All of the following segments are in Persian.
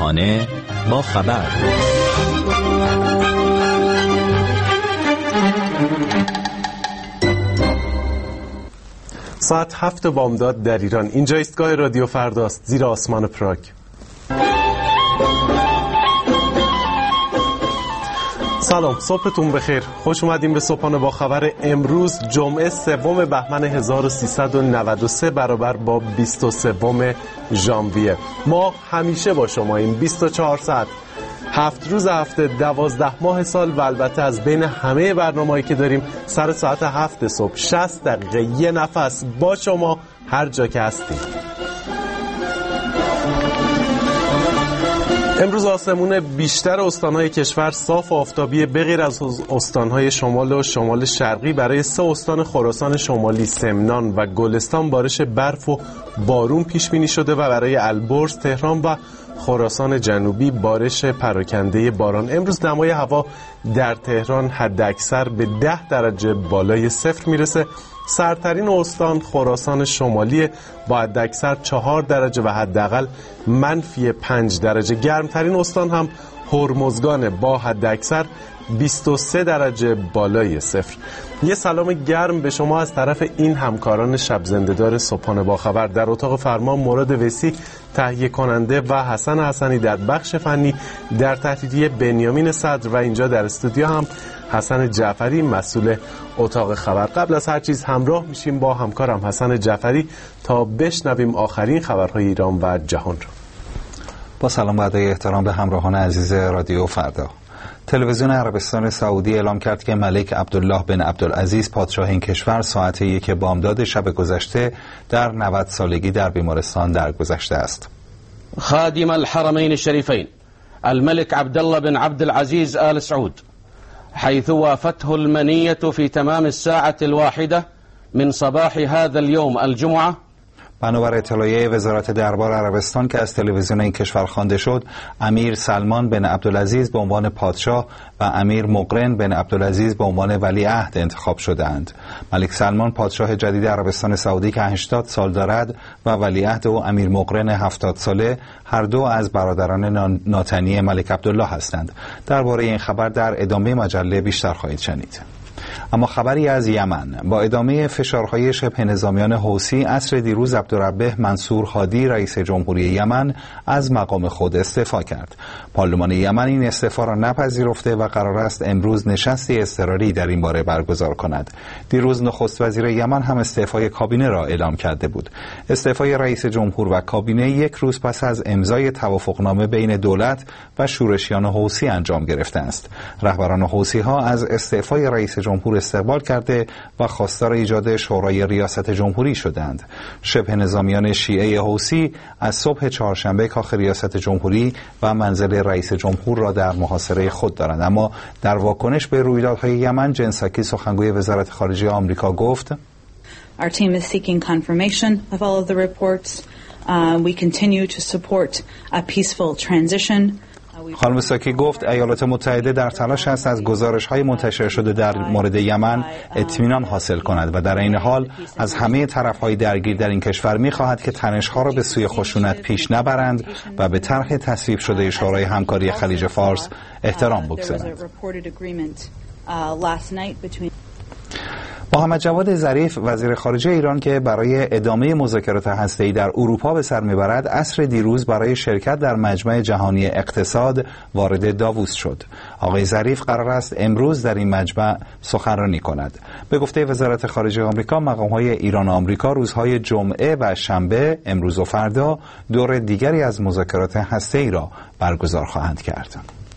صبحانه با خبر. ساعت 7 بامداد در ایران. اینجا ایستگاه رادیو فرداست، زیر آسمان پراگ. سلام، صبحتون بخیر. خوش اومدیم به صبحانه با خبر امروز جمعه 3 بهمن 1393 برابر با 23 ژانویه. ما همیشه با شماییم 24 ساعت 7 روز هفته 12 ماه سال و البته از بین همه برنامه‌هایی که داریم سر ساعت 7 صبح 60 دقیقه یه نفس با شما هر جا که هستیم. امروز آسمون بیشتر استان‌های کشور صاف و آفتابی بغیر از استان‌های شمال و شمال شرقی. برای 3 استان خراسان شمالی، سمنان و گلستان بارش برف و بارون پیش بینی شده و برای البرز، تهران و خراسان جنوبی بارش پراکنده باران. امروز دمای هوا در تهران حداکثر به 10 درجه بالای صفر میرسه. سردترین استان خراسان شمالی با حداکثر 4 درجه و حداقل -5 درجه. گرمترین استان هم هرمزگان با حداکثر 23 درجه بالای صفر. یه سلام گرم به شما از طرف این همکاران شب زنده‌دار صبحانه با خبر. در اتاق فرمان مراد وسی تهیه کننده و حسن حسنی در بخش فنی، در تهدیدی بنیامین صدر و اینجا در استودیو هم حسن جعفری مسئول اتاق خبر. قبل از هر چیز همراه میشیم با همکارم حسن جعفری تا بشنویم آخرین خبرهای ایران و جهان را. با سلام و ادای احترام به همراهان عزیز رادیو فردا. تلویزیون عربستان سعودی اعلام کرد که ملک عبدالله بن عبدالعزیز پادشاه این کشور ساعت 1 بامداد شب گذشته در 90 سالگی در بیمارستان درگذشته است. خادم الحرمين الشريفين الملك عبد الله بن عبد العزيز آل سعود حيث وافته المنية في تمام الساعة 1 من صباح هذا اليوم الجمعة. بنابر اطلاعیه وزارت دربار عربستان که از تلویزیون این کشور خوانده شد، امیر سلمان بن عبدالعزیز به عنوان پادشاه و امیر مقرن بن عبدالعزیز به عنوان ولیعهد انتخاب شدند. ملک سلمان پادشاه جدید عربستان سعودی که 80 سال دارد و ولیعهد او امیر مقرن 70 ساله هر دو از برادران ناتنی ملک عبدالله هستند. درباره این خبر در ادامه مجله بیشتر خواهید شنید. اما خبری از یمن. با ادامه فشارهای شبه نظامیان حوثی، عصر دیروز عبدالربه منصور هادی رئیس جمهوری یمن از مقام خود استعفا کرد. پارلمان یمن این استعفا را نپذیرفته و قرار است امروز نشستی اضطراری در این باره برگزار کند. دیروز نخست وزیر یمن هم استعفای کابینه را اعلام کرده بود. استعفای رئیس جمهور و کابینه 1 روز پس از امضای توافقنامه بین دولت و شورشیان حوثی انجام گرفته است. رهبران حوثی ها از استعفای رئیس جمهور استقبال کرده و خواستار ایجاد شورای ریاست جمهوری شدند. شبه نظامیان شیعه حوثی از صبح چهارشنبه کاخ ریاست جمهوری و منزل رئیس جمهور را در محاصره خود دارند. اما در واکنش به رویدادهای یمن، جن ساکی سخنگوی وزارت خارجه آمریکا گفت: Our team is seeking confirmation of all of the reports. We continue to support a peaceful transition. خانم ساکی گفت ایالات متحده در تلاش است از گزارش‌های منتشر شده در مورد یمن اطمینان حاصل کند و در این حال از همه طرف‌های درگیر در این کشور می‌خواهد که تنش‌ها را به سوی خشونت پیش نبرند و به طرح تصویب شده شورای همکاری خلیج فارس احترام بگذارند. محمد جواد ظریف وزیر خارجه ایران که برای ادامه مذاکرات هسته‌ای در اروپا به سر میبرد، عصر دیروز برای شرکت در مجمع جهانی اقتصاد وارد داووس شد. آقای ظریف قرار است امروز در این مجمع سخنرانی کند. به گفته وزارت خارجه آمریکا، مقام‌های ایران و آمریکا روزهای جمعه و شنبه، امروز و فردا، دور دیگری از مذاکرات هسته‌ای را برگزار خواهند کرد.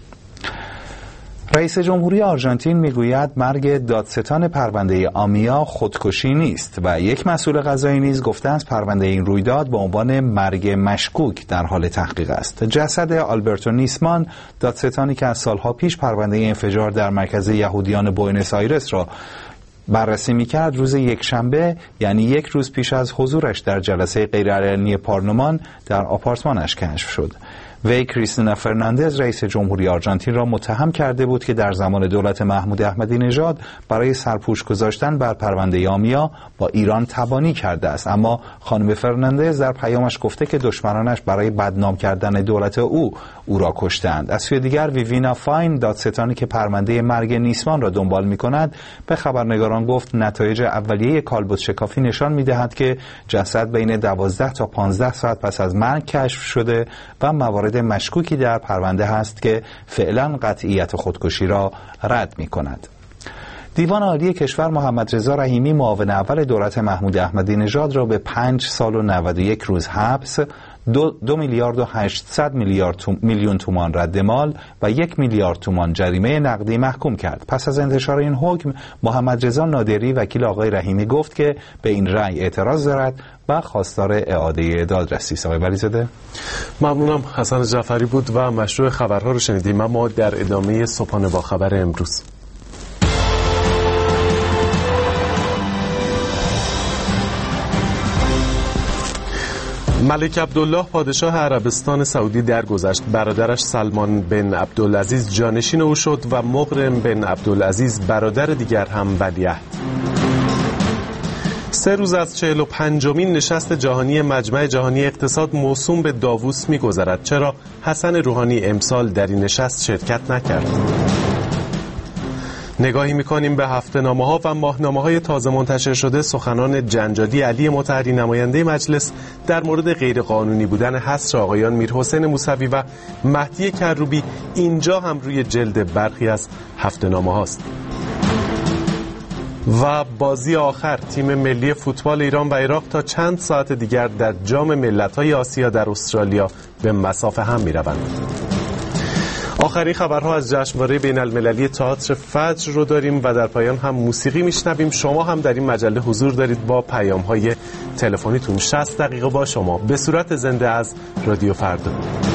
رئیس جمهوری آرژانتین میگوید مرگ دادستان پرونده آمیا خودکشی نیست و یک مسئول قضایی نیز گفته است پرونده این رویداد به عنوان مرگ مشکوک در حال تحقیق است. جسد آلبرتو نیسمان، دادستانی که از سالها پیش پرونده انفجار در مرکز یهودیان بوئنوس آیرس را بررسی می‌کرد، روز یکشنبه، یعنی 1 روز پیش از حضورش در جلسه غیرعلنی پارلمان، در آپارتمانش کشف شد. وی کریستینا فرناندز رئیس جمهوری آرژانتین را متهم کرده بود که در زمان دولت محمود احمدی نژاد برای سرپوش گذاشتن بر پرونده یامیا با ایران تبانی کرده است. اما خانم فرناندز در پیامش گفته که دشمنانش برای بدنام کردن دولت او را کشتند. از سوی دیگر ویوینا فاین، دادستانی که پرونده مرگ نیسمان را دنبال می‌کند، به خبرنگاران گفت نتایج اولیه کالبد شکافی نشان می‌دهد که جسد بین 12 تا 15 ساعت پس از مرگ کشف شده و موارد مشکوکی در پرونده هست که فعلا قطعیت خودکشی را رد می‌کند. دیوان عالی کشور محمد رضا رحیمی معاون اول دولت محمود احمدی نژاد را به 5 سال و 91 روز حبس، 2 میلیارد و 800 میلیون تومان رد مال و 1 میلیارد تومان جریمه نقدی محکوم کرد. پس از انتشار این حکم، محمد رضا نادری وکیل آقای رحیمی گفت که به این رأی اعتراض دارد و خواستار اعاده دادرسی است. آقای ولیزاده. ممنونم. حسن جعفری بود و مشروع خبرها رو شنیدیم. ما در ادامه صبحانه با خبر امروز. ملک عبدالله پادشاه عربستان سعودی درگذشت. برادرش سلمان بن عبدالعزیز جانشین او شد و مقرن بن عبدالعزیز برادر دیگر هم ولیعهد. 3 روز از 45مین نشست جهانی مجمع جهانی اقتصاد موسوم به داووس می‌گذرد. چرا حسن روحانی امسال در این نشست شرکت نکرد؟ نگاهی می‌کنیم به هفته‌نامه‌ها و ماهنامه‌های تازه منتشر شده سخنان جنجالی علی مطهری نماینده مجلس در مورد غیرقانونی بودن حصر آقایان میرحسین موسوی و مهدی کروبی اینجا هم روی جلد برخی از هفته‌نامه‌هاست. و بازی آخر تیم ملی فوتبال ایران و عراق تا چند ساعت دیگر در جام ملت‌های آسیا در استرالیا به مصاف هم می‌روند. آخرین خبرها از جشنواره بین المللی تئاتر فجر رو داریم و در پایان هم موسیقی میشنویم. شما هم در این مجله حضور دارید با پیام‌های تلفنیتون. 60 دقیقه با شما به صورت زنده از رادیو فردا.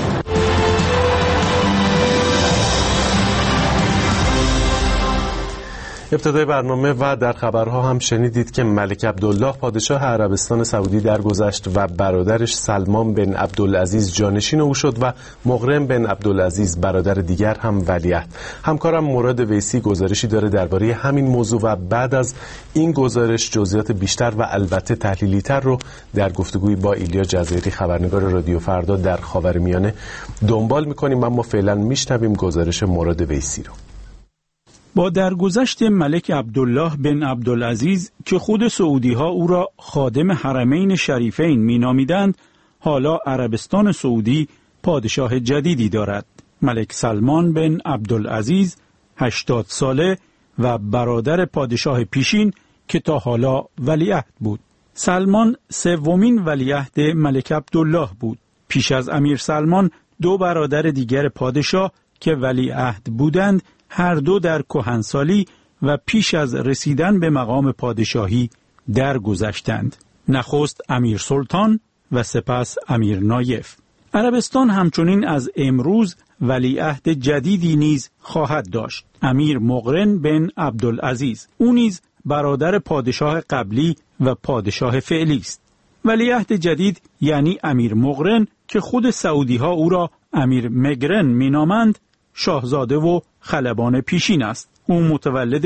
ابتدای برنامه و در خبرها هم شنیدید که ملک عبدالله پادشاه عربستان سعودی درگذشت و برادرش سلمان بن عبدالعزیز جانشین او شد و مقرن بن عبدالعزیز برادر دیگر هم ولیعهد. همکارم مراد ویسی گزارشی داره درباره همین موضوع و بعد از این گزارش جزئیات بیشتر و البته تحلیلی تر رو در گفتگوی با ایلیا جزیری خبرنگار رادیو فردا در خاورمیانه دنبال می‌کنیم. اما فعلا میشنویم گزارش مراد ویسی رو. با درگذشت ملک عبدالله بن عبدالعزیز که خود سعودی‌ها او را خادم حرمین شریفین می‌نامیدند، حالا عربستان سعودی پادشاه جدیدی دارد. ملک سلمان بن عبدالعزیز 80 ساله و برادر پادشاه پیشین که تا حالا ولیعهد بود. سلمان سومین ولیعهد ملک عبدالله بود. پیش از امیر سلمان 2 برادر دیگر پادشاه که ولیعهد بودند هر دو در کهنسالی و پیش از رسیدن به مقام پادشاهی درگذشتند. نخست امیر سلطان و سپس امیر نایف. عربستان همچنین از امروز ولیعهد جدیدی نیز خواهد داشت، امیر مقرن بن عبدالعزیز. او نیز برادر پادشاه قبلی و پادشاه فعلی است. ولیعهد جدید یعنی امیر مقرن که خود سعودی ها او را امیر مگرن مینامند، شاهزاده و خلبان پیشین است. او متولد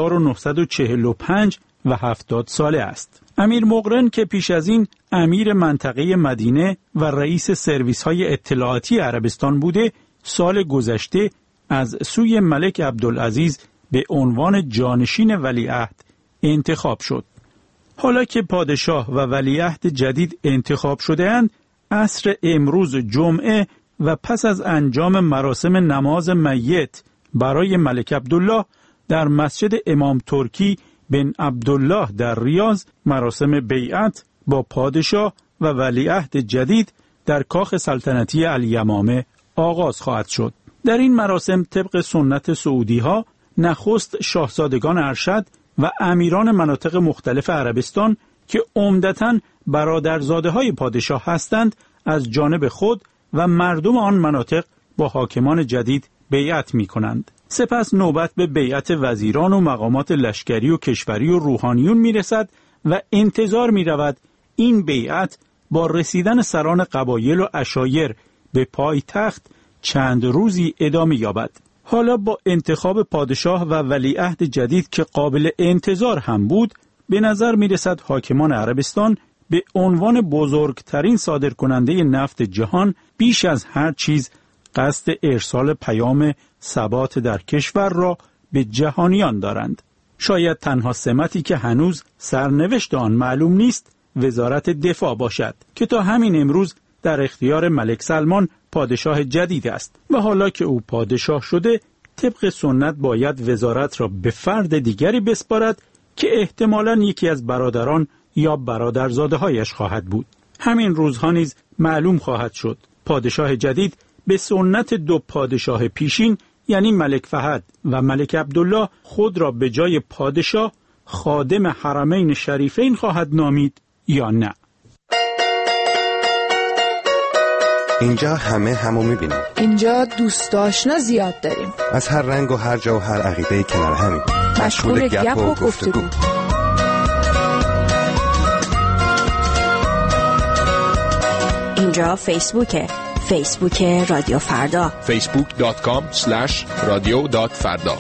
1945 و 70 ساله است. امیر مقرن که پیش از این امیر منطقه مدینه و رئیس سرویس های اطلاعاتی عربستان بوده، سال گذشته از سوی ملک عبدالعزیز به عنوان جانشین ولیعهد انتخاب شد. حالا که پادشاه و ولیعهد جدید انتخاب شده اند، عصر امروز جمعه و پس از انجام مراسم نماز میت برای ملک عبدالله در مسجد امام ترکی بن عبدالله در ریاض، مراسم بیعت با پادشاه و ولیعهد جدید در کاخ سلطنتی الیمامه آغاز خواهد شد. در این مراسم طبق سنت سعودی ها نخست شاهزادگان ارشد و امیران مناطق مختلف عربستان که عمدتاً برادرزاده های پادشاه هستند از جانب خود و مردم آن مناطق با حاکمان جدید بیعت می کنند. سپس نوبت به بیعت وزیران و مقامات لشکری و کشوری و روحانیون می رسد و انتظار می رود این بیعت با رسیدن سران قبایل و عشایر به پایتخت چند روزی ادامه یابد. حالا با انتخاب پادشاه و ولیعهد جدید که قابل انتظار هم بود، به نظر می رسد حاکمان عربستان به عنوان بزرگترین صادرکننده نفت جهان بیش از هر چیز قصد ارسال پیام ثبات در کشور را به جهانیان دارند. شاید تنها سمتی که هنوز سرنوشت آن معلوم نیست وزارت دفاع باشد که تا همین امروز در اختیار ملک سلمان پادشاه جدید است و حالا که او پادشاه شده طبق سنت باید وزارت را به فرد دیگری بسپارد که احتمالاً یکی از برادران یا برادرزاده‌هایش خواهد بود. همین روزها نیز معلوم خواهد شد پادشاه جدید به سنت دو پادشاه پیشین یعنی ملک فهد و ملک عبدالله خود را به جای پادشاه خادم حرمین شریفین خواهد نامید یا نه. اینجا همه همو میبینیم. اینجا دوست آشنا زیاد داریم. از هر رنگ و هر جا و هر عقیده‌ای کنار همیم. مشغول گپ و گفتگو. اینجا فیسبوکه. فیسبوک رادیو فردا. facebook.com/radio.farda.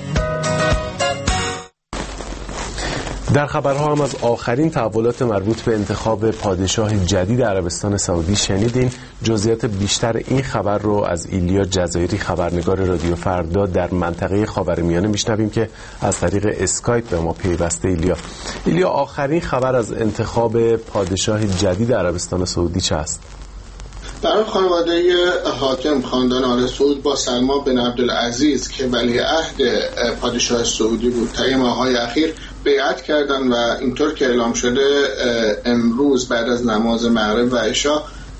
در خبرها هم از آخرین تحولات مربوط به انتخاب پادشاه جدید عربستان سعودی شنیدین. جزئیات بیشتر این خبر رو از ایلیا جزایری خبرنگار رادیو فردا در منطقه خاورمیانه میشنویم که از طریق اسکایپ به ما پیوسته. ایلیا آخرین خبر از انتخاب پادشاه جدید عربستان سعودی چه است؟ برای خانواده حاکم خاندان آل سعود با سلمان بن عبدالعزیز که ولیعهد پادشاه سعودی بود طی ماه‌های اخیر بیعت کردن و اینطور که اعلام شده امروز بعد از نماز مغرب و عشا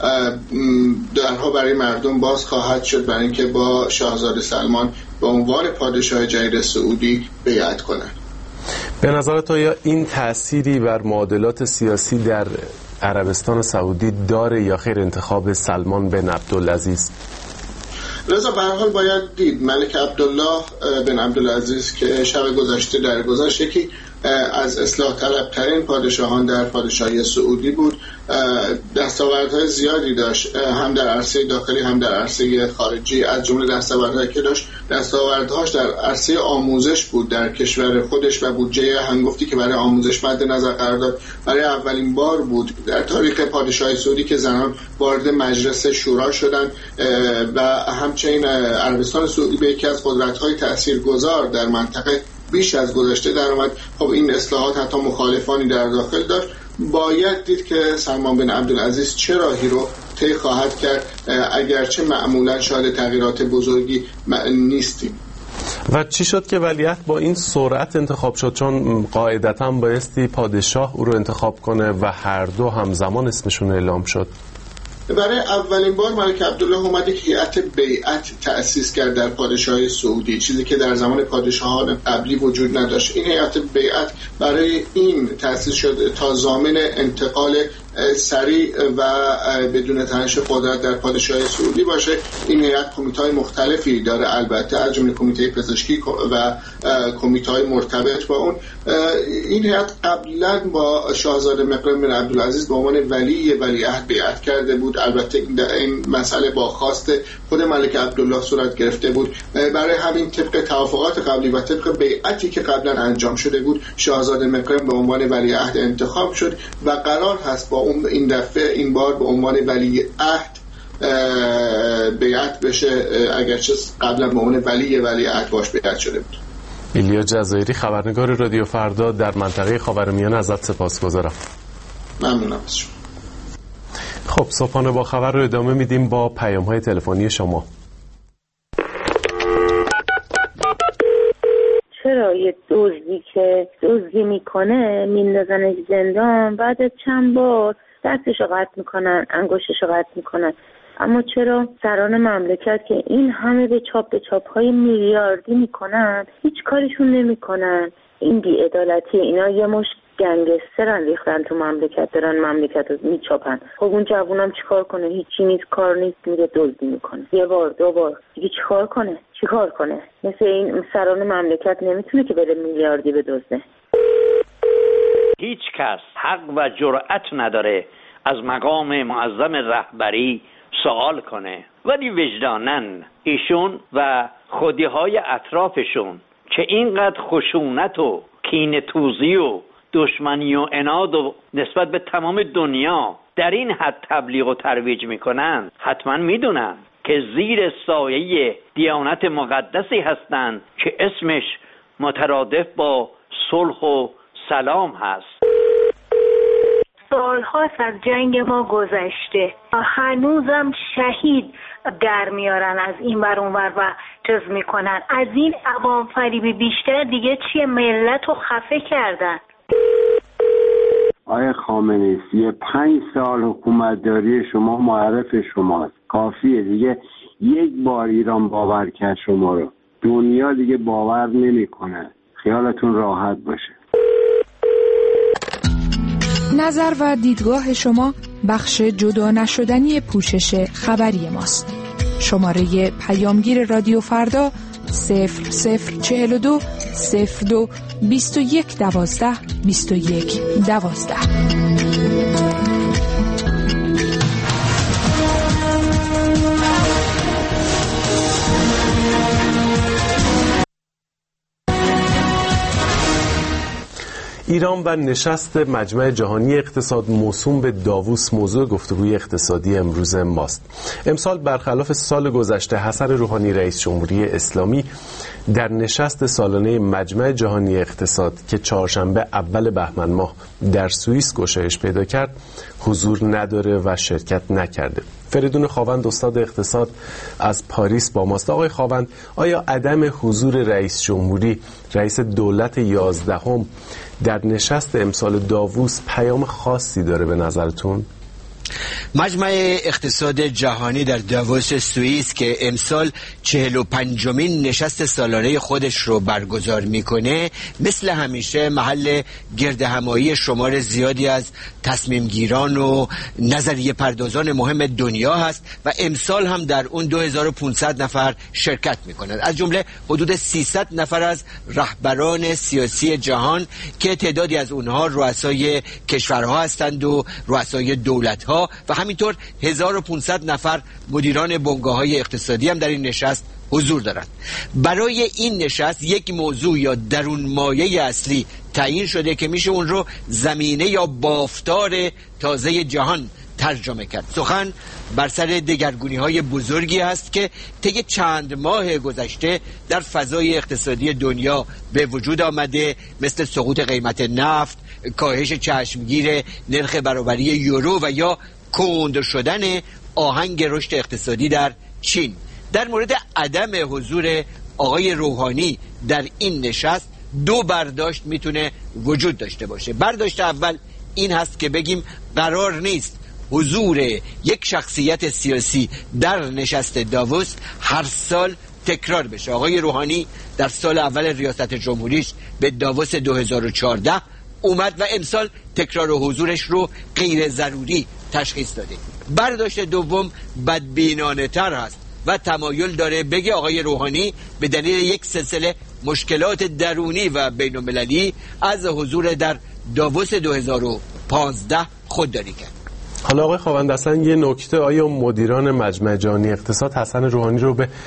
درها برای مردم باز خواهد شد برای اینکه با شاهزاده سلمان به عنوان پادشاه جدید سعودی بیعت کنند. به نظرت آیا این تأثیری بر معادلات سیاسی در عربستان سعودی داره یا خیر انتخاب سلمان بن عبدالعزیز؟ رضا به هر حال باید دید ملک عبدالله بن عبدالعزیز که شب گذشته درگذشت یکی از اصلاح طلبترین پادشاهان در پادشاهی سعودی بود. دستاوردهای زیادی داشت هم در عرصه داخلی هم در عرصه خارجی. از جمله دستاوردهایی که داشت دستاوردهاش در عرصه آموزش بود در کشور خودش و بودجه هنگفتی که برای آموزش مد نظر قرار داد برای اولین بار بود در تاریخ پادشاهی سعودی که زنان وارد مجلس شورا شدند و همچنین عربستان سعودی به یکی از قدرت‌های تاثیرگذار در منطقه بیش از گذشته در اومد. خب این اصلاحات حتی مخالفانی در داخل داشت. باید دید که سلمان بن عبدالعزیز چه راهی رو طی خواهد کرد اگرچه معمولا شاهد تغییرات بزرگی نیستیم. و چی شد که ولیعهد با این سرعت انتخاب شد؟ چون قاعدتاً بایستی پادشاه او رو انتخاب کنه و هر دو همزمان اسمشون اعلام شد. برای اولین بار ملک عبدالله اومد یک هیئت بیعت تأسیس کرد در پادشاهی سعودی، چیزی که در زمان پادشاهان قبلی وجود نداشت. این هیئت بیعت برای این تأسیس شد تا ضامن انتقال سریع و بدون تنش قدرت در پادشاهی سعودی باشه. این هیئت کمیته‌های مختلفی داره، البته از جمله کمیته پزشکی و کمیته‌های مرتبط با اون. این هیئت قبلا با شاهزاده مقرن بن عبدالعزیز به عنوان ولیعهد بیعت کرده بود. البته این مسئله با خواست خود ملک عبدالله صورت گرفته بود. برای همین طبق توافقات قبلی و طبق بیعتی که قبلا انجام شده بود شاهزاده مقرن به عنوان ولیعهد انتخاب شد و قرار هست با این دفعه این بار به عنوان ولیعهد بیعت بشه، اگرچه قبلا به عنوان ولیعهد باش بیعت شده بود. ایلیا جزایری خبرنگار رادیو فردا در منطقه خاورمیانه ازت سپاسگزارم. ممنونم از شما. خب صبحانه با خبر رو ادامه میدیم با پیام‌های تلفنی شما. چرا یه دزدی که دزدی میکنه میندازنش زندان، بعد چند بار دستشو قطع میکنن، انگشتشو قطع میکنن، اما چرا سران مملکت که این همه به چاپ های میلیاردی میکنن هیچ کارشون نمیکنن؟ این بی‌عدالتی. اینا یه مش گنگسترن ریختن تو مملکت، دارن مملکت رو میچاپن. خب اون جوونم چیکار کنه؟ هیچی نیست، کار نیست، میره دزدی میکنه یه بار دو بار دیگه. چیکار کنه؟ مثل این سران مملکت نمیتونه که بره میلیاردی بدزده. هیچ کس حق و جرأت نداره از مقام معظم رهبری سوال کنه ولی وجدانن ایشون و خودیهای اطرافشون که اینقدر خشونت و کینه توزی و دشمنی و عناد و نسبت به تمام دنیا در این حد تبلیغ و ترویج میکنن، حتما میدونن که زیر سایه دیانت مقدسی هستند که اسمش مترادف با صلح و سلام هست. سالهاست از جنگ ما گذشته، هنوزم شهید در میارن از این ور اون ور و چیز میکنن. از این عوام فریبی بیشتر دیگه چیه؟ ملت رو خفه کردن. آقای خامنه‌ای 35 سال حکومتداری شما معرف شماست، کافیه دیگه. یک بار ایران باور کرد شما رو، دنیا دیگه باور نمیکنه. خیالتون راحت باشه. نظر و دیدگاه شما بخش جدا نشدنی پوشش خبری ماست. شماره پیامگیر رادیو فردا 0042 02 21 12 21 12. ایران و نشست مجمع جهانی اقتصاد موسوم به داووس موضوع گفتگوی اقتصادی امروز ماست. امسال برخلاف سال گذشته حسن روحانی رئیس جمهوری اسلامی در نشست سالانه مجمع جهانی اقتصاد که چهارشنبه اول بهمن ماه در سوئیس گشایش پیدا کرد حضور نداره و شرکت نکرده. فریدون خاوند استاد اقتصاد از پاریس با ماست. آقای خاوند، آیا عدم حضور رئیس جمهوری رئیس دولت 11 در نشست امسال داووس پیام خاصی داره به نظرتون؟ مجمع اقتصاد جهانی در داووس سوئیس که امسال 45مین نشست سالانه خودش رو برگزار میکنه، مثل همیشه محل گردهمایی شمار زیادی از تصمیم گیران و نظریه پردازان مهم دنیا هست و امسال هم در اون 2500 نفر شرکت میکنند، از جمله حدود 300 نفر از رهبران سیاسی جهان که تعدادی از اونها رؤسای کشورها هستند و رؤسای دولت‌ها و همینطور 1500 نفر مدیران بنگاه‌های اقتصادی هم در این نشست حضور دارند. برای این نشست یک موضوع یا درون مایه اصلی تعیین شده که میشه اون رو زمینه یا بافتار تازه جهان ترجمه کرد. سخن بر سر دگرگونی‌های بزرگی است که طی چند ماه گذشته در فضای اقتصادی دنیا به وجود آمده، مثل سقوط قیمت نفت، کاهش چشمگیر نرخ برابری یورو و یا کند شدن آهنگ رشد اقتصادی در چین. در مورد عدم حضور آقای روحانی در این نشست دو برداشت میتونه وجود داشته باشه. برداشت اول این هست که بگیم قرار نیست حضور یک شخصیت سیاسی در نشست داووس هر سال تکرار بشه. آقای روحانی در سال اول ریاست جمهوریش به داووس 2014 اومد و امسال تکرار حضورش رو غیر ضروری تشخیص داده. برداشت دوم بدبینانه تر هست و تمایل داره بگه آقای روحانی به دلیل یک سلسله مشکلات درونی و بین المللی از حضور در داووس 2015 خودداری کرد. حالا آقای خاوند، اصلا یه نکته، آیا مدیران مجمع جهانی اقتصاد حسن روحانی رو به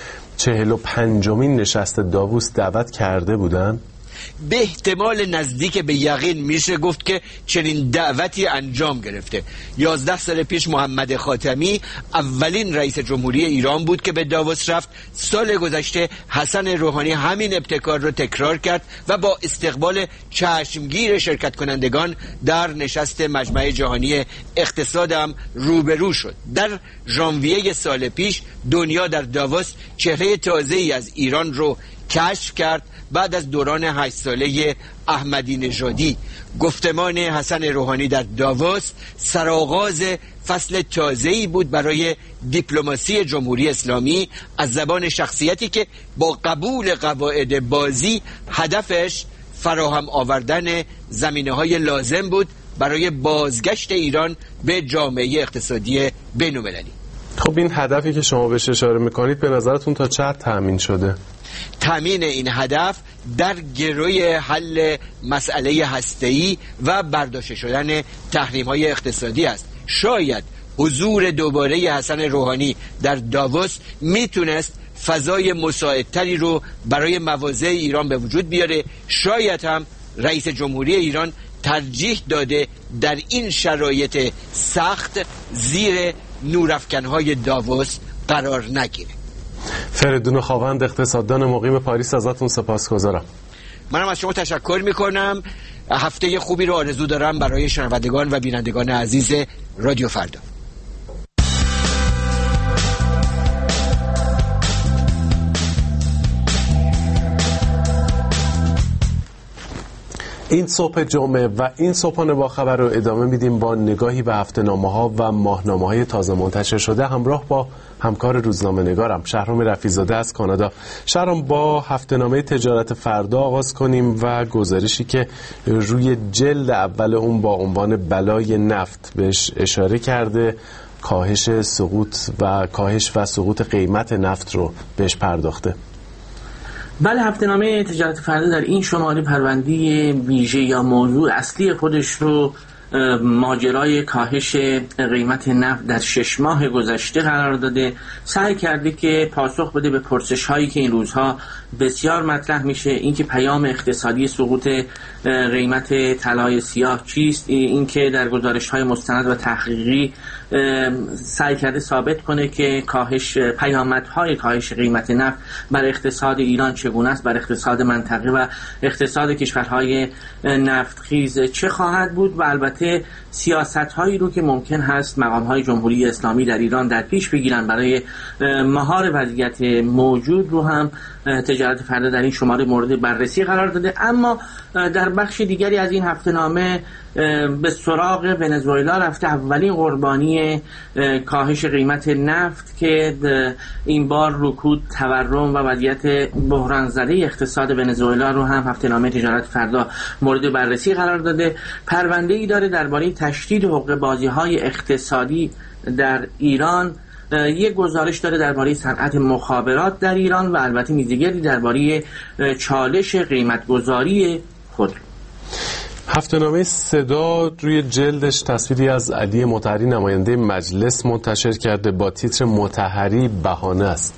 45مین نشست داووس دعوت کرده بودن؟ به احتمال نزدیک به یقین میشه گفت که چنین دعوتی انجام گرفته. 11 سال پیش محمد خاتمی اولین رئیس جمهوری ایران بود که به داووس رفت. سال گذشته حسن روحانی همین ابتکار رو تکرار کرد و با استقبال چشمگیر شرکت کنندگان در نشست مجمع جهانی اقتصاد هم روبرو شد. در ژانویه سال پیش دنیا در داووس چهره تازه‌ای از ایران رو کشف کرد بعد از دوران 8 ساله احمدی نژادی. گفتمان حسن روحانی در داووس سرآغاز فصل تازه‌ای بود برای دیپلماسی جمهوری اسلامی از زبان شخصیتی که با قبول قواعد بازی هدفش فراهم آوردن زمینه‌های لازم بود برای بازگشت ایران به جامعه اقتصادی بین‌المللی. خب این هدفی که شما بهش اشاره میکنید به نظرتون تا چه حد تأمین شده؟ تأمین این هدف در گروی حل مسئله هسته‌ای و برداشته شدن تحریم‌های اقتصادی است. شاید حضور دوباره حسن روحانی در داووس میتونست فضای مساعدتری رو برای مواضع ایران به وجود بیاره. شاید هم رئیس جمهوری ایران ترجیح داده در این شرایط سخت زیر نورافکنهای داووس قرار نگیره. فریدون خاوند، اقتصاددان مقیم پاریس، ازتون سپاسگزارم. منم از شما تشکر میکنم. هفته خوبی رو آرزو دارم برای شنوندگان و بینندگان عزیز رادیو فردا. این صبح جمعه و این صبحانه با خبر رو ادامه میدیم با نگاهی به هفته‌نامه‌ها و ماهنامه‌های تازه منتشر شده، همراه با همکار روزنامه نگارم شهرام رفیع‌زاده از کانادا. شهرام، با هفته‌نامه تجارت فردا آغاز کنیم و گزارشی که روی جلد اول اون با عنوان بلای نفت بهش اشاره کرده، کاهش و سقوط قیمت نفت رو بهش پرداخته. بله، هفته‌نامه تجارت فردا در این شماره پرونده ویژه یا موضوع اصلی خودش رو ماجرای کاهش قیمت نفت در 6 ماه گذشته قرار داده. سعی کرده که پاسخ بده به پرسش هایی که این روزها بسیار مطرح میشه، اینکه پیام اقتصادی سقوط قیمت طلای سیاه چیست، اینکه در گزارش های مستند و تحقیقی سعی کرده ثابت کنه که پیامدهای کاهش قیمت نفت بر اقتصاد ایران چگونه است، بر اقتصاد منطقه و اقتصاد کشورهای نفتخیز چه خواهد بود، و البته سیاست‌هایی رو که ممکن هست مقام‌های جمهوری اسلامی در ایران در پیش بگیرن برای مهار وضعیت موجود رو هم تجارت فردا در این شماره مورد بررسی قرار داده. اما در بخش دیگری از این هفته‌نامه به سراغ ونزوئلا رفته، اولین قربانی کاهش قیمت نفت که این بار رکود، تورم و وضعیت بحران زده اقتصاد ونزوئلا رو هم هفته‌نامه تجارت فردا مورد بررسی قرار داده. پرونده‌ای داره درباره تشدید حقوق بازی‌های اقتصادی در ایران، یک گزارش داره درباره صنعت مخابرات در ایران و البته میزگردی درباره چالش قیمت‌گذاری خودرو. هفته‌نامه صدا روی جلدش تصویری از علی مطهری نماینده مجلس منتشر کرده با تیتر مطهری بهانه است.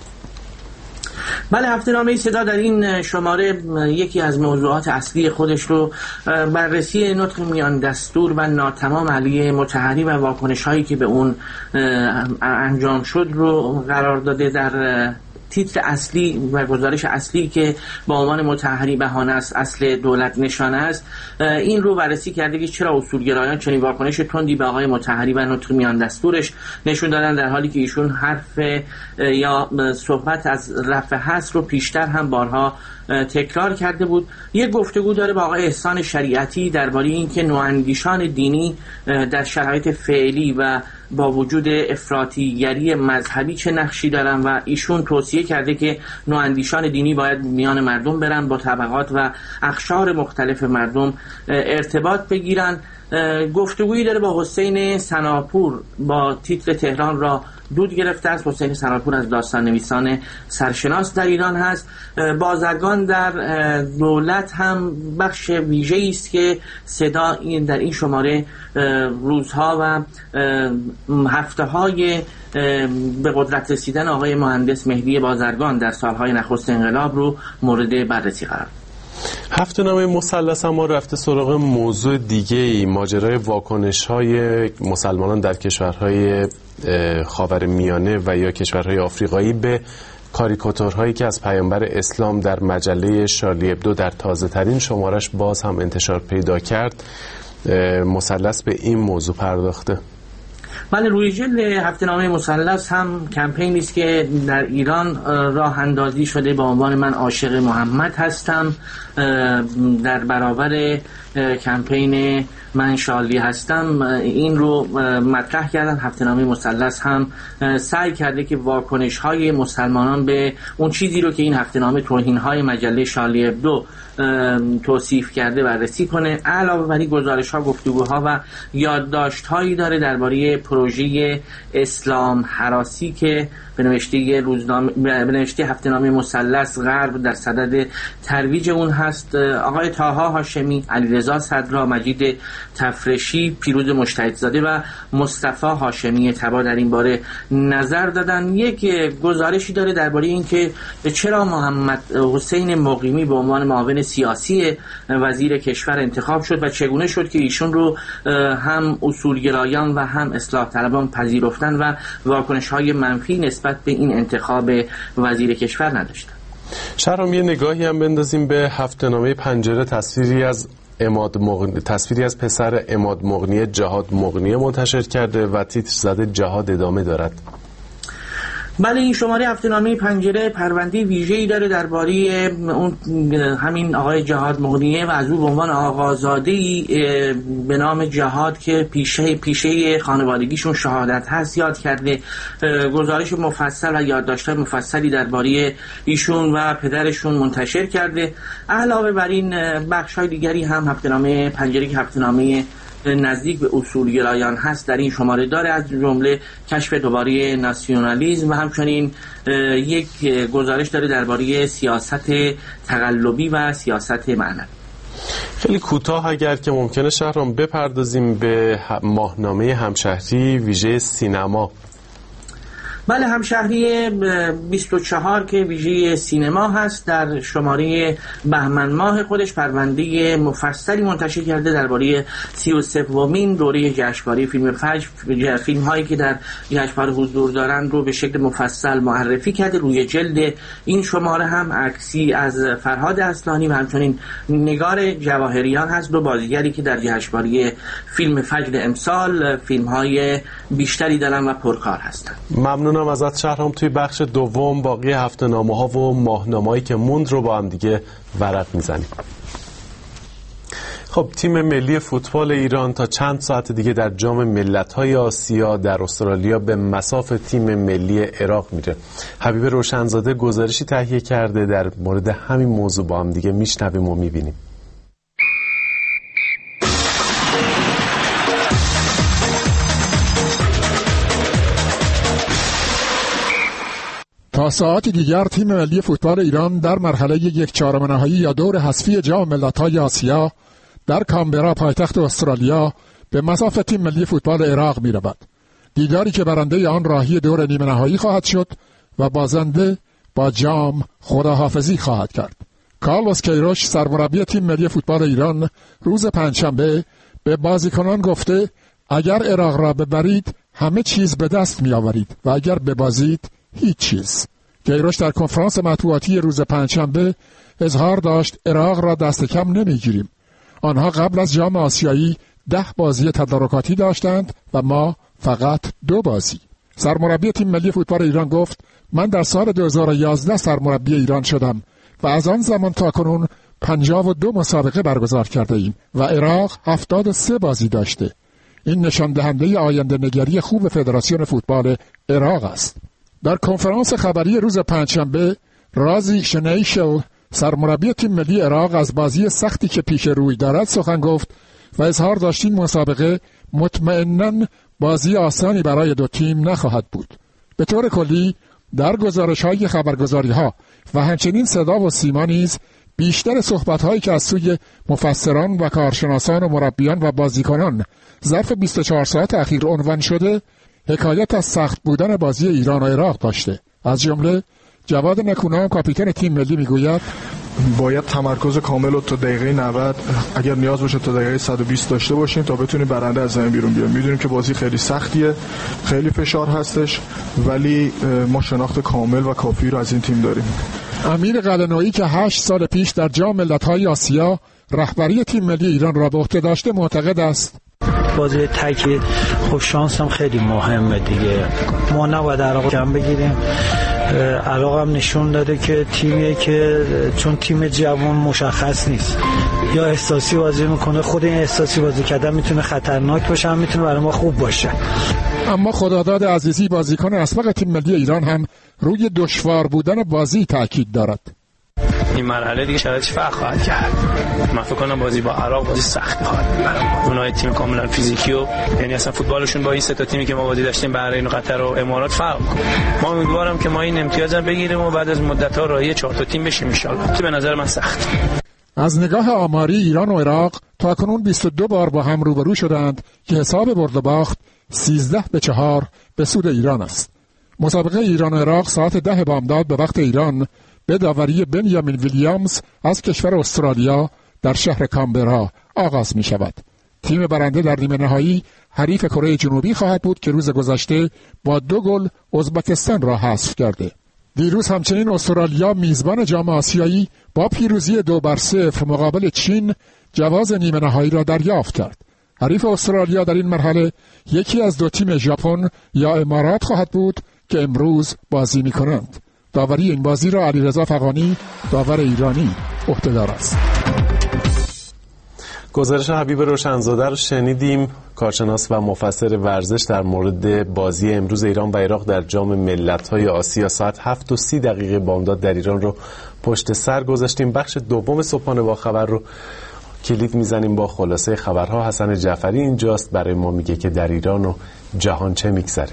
بله، هفته‌نامه صدا در این شماره یکی از موضوعات اصلی خودش رو بررسی نطق میان دستور و ناتمام علی مطهری و واکنش‌هایی که به اون انجام شد رو قرار داده. در تیتر اصلی و گزارش اصلی که با عنوان مطهری بهانه است، اصل دولت نشانه است، این رو بررسی کرده که چرا اصولگرایان چنین واکنش تندی به آقای مطهری و نطق میان دستورش نشون دادن، در حالی که ایشون حرف یا صحبت از رفع حصر رو پیشتر هم بارها تکرار کرده بود. یک گفتگو داره با آقای احسان شریعتی درباره اینکه نواندیشان دینی در شرایط فعلی و با وجود افراطیگری مذهبی چه نقشی دارن و ایشون توصیه کرده که نواندیشان دینی باید میان مردم برن، با طبقات و اقشار مختلف مردم ارتباط بگیرن. گفتگویی داره با حسین سناپور با تیتر تهران را دود گرفته است. حسین سناپور از داستان نویسان سرشناس در ایران هست. بازرگان در دولت هم بخش ویژه‌ای است که صدا در این شماره روزها و هفته‌های به قدرت رسیدن آقای مهندس مهدی بازرگان در سالهای نخست انقلاب رو مورد بررسی قرار داد. هفته‌نامه مثلث ما رفته سراغ موضوع دیگه‌ای، ماجرای واکنش‌های مسلمانان در کشورهای خاورمیانه و یا کشورهای آفریقایی به کاریکاتورهایی که از پیامبر اسلام در مجله شارلی ابدو در تازه‌ترین شمارش باز هم انتشار پیدا کرد. مثلث به این موضوع پرداخته. بله، روی جلد هفته‌نامه مثلث هم کمپینی است که در ایران راه اندازی شده با عنوان من عاشق محمد هستم. در برابر کمپین من شالی هستم این رو مطرح کردن. هفته‌نامه مثلث هم سعی کرده که واکنش‌های مسلمانان به اون چیزی رو که این هفته‌نامه توهین‌های مجله شارلی ابدو توصیف کرده بررسی کنه. علاوه بر این گزارش‌ها، گفتگوها و یادداشت‌هایی داره درباره پروژه اسلام هراسی که به نوشته هفته‌نامه مثلث غرب در صدد ترویج اون هست. آقای طاها هاشمی، علیرضا صدرا، مجید تفرشی، پیروز مجتهدزاده و مصطفی هاشمی تبا در این باره نظر دادن. یک گزارشی داره درباره اینکه چرا محمد حسین مقیمی به عنوان معاون سیاسی وزیر کشور انتخاب شد و چگونه شد که ایشون رو هم اصولگرایان و هم اصلاح طلبان پذیرفتن و واکنش‌های منفی نسبت به این انتخاب وزیر کشور نداشتن. شهرام یه نگاهی هم بندازیم به هفته‌نامه پنجره. تصویری از پسر عماد مغنی، جهاد مغنی منتشر کرده و تیتر زده جهاد ادامه دارد. بله، این شماره هفته‌نامه پنجره پرونده ویژه‌ای داره درباره اون همین آقای جهاد مغنیه و از او به عنوان آقازاده‌ای به نام جهاد که پیشه خانوادگیشون شهادت هست یاد کرده. گزارش مفصل و یادداشت‌های مفصلی درباره ایشون و پدرشون منتشر کرده. علاوه بر این بخش‌های دیگری هم هفته‌نامه پنجره که هفته‌نامه نزدیک به اصولگرایان هست در این شماره داره، از جمله کشف دوباره ناسیونالیسم و همچنین یک گزارش داره درباره سیاست تقلبی و سیاست معنوی. خیلی کوتاه اگر که ممکنه شهرام بپردازیم به ماهنامه همشهری ویژه سینما. بله، همشهری 24 که ویژه سینما هست در شماره بهمن ماه خودش پرونده مفصلی منتشر کرده درباره 33مین دوره جشنواره فیلم فجر. فیلم هایی که در جشنواره حضور دارند رو به شکل مفصل معرفی کرده. روی جلد این شماره هم عکسی از فرهاد اصلانی و همچنین نگار جواهریان هست، دو بازیگری که در جشنواره فیلم فجر امسال فیلم های بیشتری دارن و پرکار هستند. ممنونم ازت شهرام. توی بخش دوم باقی هفته‌نامه‌ها و ماهنامه‌هایی که موند رو با هم دیگه ورق میزنیم. خب، تیم ملی فوتبال ایران تا چند ساعت دیگه در جام ملت‌های آسیا در استرالیا به مصاف تیم ملی عراق میره. حبیب روشنزاده گزارشی تهیه کرده در مورد همین موضوع، با هم دیگه میشنویم و میبینیم. تا ساعتی دیگر تیم ملی فوتبال ایران در مرحله 1/4 نهایی یا دور حذفی جام ملت‌های آسیا در کامبرا پایتخت استرالیا به مصاف تیم ملی فوتبال عراق می‌رود. دیداری که برنده آن راهی دور نیمه نهایی خواهد شد و بازنده با جام خداحافظی خواهد کرد. کارلوس کیروش سرمربی تیم ملی فوتبال ایران روز پنجشنبه به بازیکنان گفته اگر عراق را ببرید همه چیز به دست می‌آورید و اگر ببازید هیچ چیز. کیروش در کنفرانس مطبوعاتی روز پنجشنبه اظهار داشت عراق را دست کم نمیگیریم. آنها قبل از جام آسیایی 10 بازی تدارکاتی داشتند و ما فقط 2 بازی. سرمربی تیم ملی فوتبال ایران گفت من در سال 2011 سرمربی ایران شدم و از آن زمان تا کنون 52 مسابقه برگزار کرده ایم و عراق 73 بازی داشته. این نشان دهنده آینده نگری خوب فدراسیون فوتبال عراق است. در کنفرانس خبری روز پنجشنبه رازی شنیشل سرمربی تیم ملی عراق از بازی سختی که پیش روی دارد سخن گفت و اظهار داشت این مسابقه مطمئناً بازی آسانی برای دو تیم نخواهد بود. به طور کلی در گزارش‌های خبرگزاری‌ها و همچنین صدا و سیما نیز بیشتر صحبت‌هایی که از سوی مفسران و کارشناسان و مربیان و بازیکنان ظرف 24 ساعت اخیر عنوان شده حکایت از سخت بودن بازی ایران و عراق داشته. از جمله جواد نکونام کاپیتان تیم ملی میگوید باید تمرکز کامل رو تا دقیقه 90 اگر نیاز باشه تا دقیقه 120 داشته باشیم تا بتونیم برنده از زمین بیرون بیایم. میدونیم که بازی خیلی سختیه، خیلی فشار هستش، ولی ما شناخت کامل و کافی رو از این تیم داریم. امیر قلعه‌نویی که 8 سال پیش در جام ملت‌های آسیا رهبری تیم ملی ایران را به عهده داشته معتقد است بازی تکی خب شانس هم خیلی مهمه دیگه. ما نباید عراق کم بگیریم. عراق هم نشون داده که تیمیه که چون تیم جوان مشخص نیست، یا احساسی بازی میکنه، خود این احساسی بازی کردن میتونه خطرناک باشه، هم میتونه برای ما خوب باشه. اما خداداد عزیزی بازیکن اسبق تیم ملی ایران هم روی دشوار بودن بازی تاکید دارد. این مرحله دیگه شرایطش فرق خواهد کرد. من فکر کنم بازی با عراق بازی سختی خواهد بود برای اونها. تیم کاملا فیزیکی و یعنی اصلا فوتبالشون با این سه تا تیمی که ما بازی داشتیم بحرین و قطر و امارات فرق می‌کنه. ما امیدوارم که ما این امتیاز هم بگیریم و بعد از مدت‌ها راهی 4 تا تیم بشیم ان شاءالله. که به نظر من سخت. از نگاه آماری ایران و عراق تا کنون 22 بار با هم روبرو شدند که حساب برد و باخت 13-4 به سود ایران است. مسابقه ایران و عراق ساعت 10 بامداد به وقت ایران به داوری بنیامین ویلیامز از کشور استرالیا در شهر کامبرا آغاز می شود. تیم برنده در نیمه نهایی حریف کره جنوبی خواهد بود که روز گذشته با 2 گل ازبکستان را حذف کرده. دیروز همچنین استرالیا میزبان جام آسیایی با پیروزی 2-0 مقابل چین جواز نیمه نهایی را دریافت کرد. حریف استرالیا در این مرحله یکی از 2 تیم ژاپن یا امارات خواهد بود که امروز بازی می‌کنند. داوری این بازی را علیرضا فغانی داور ایرانی عهده‌دار است. گزارش حبیب روشنزاده رو شنیدیم، کارشناس و مفسر ورزش در مورد بازی امروز ایران و عراق در جام ملت‌های آسیا. ساعت 7:30 بامداد در ایران رو پشت سر گذاشتیم. بخش دوم صبحانه با خبر رو کلید میزنیم با خلاصه خبرها. حسن جعفری اینجاست برای ما میگه که در ایران و جهان چه میگذره.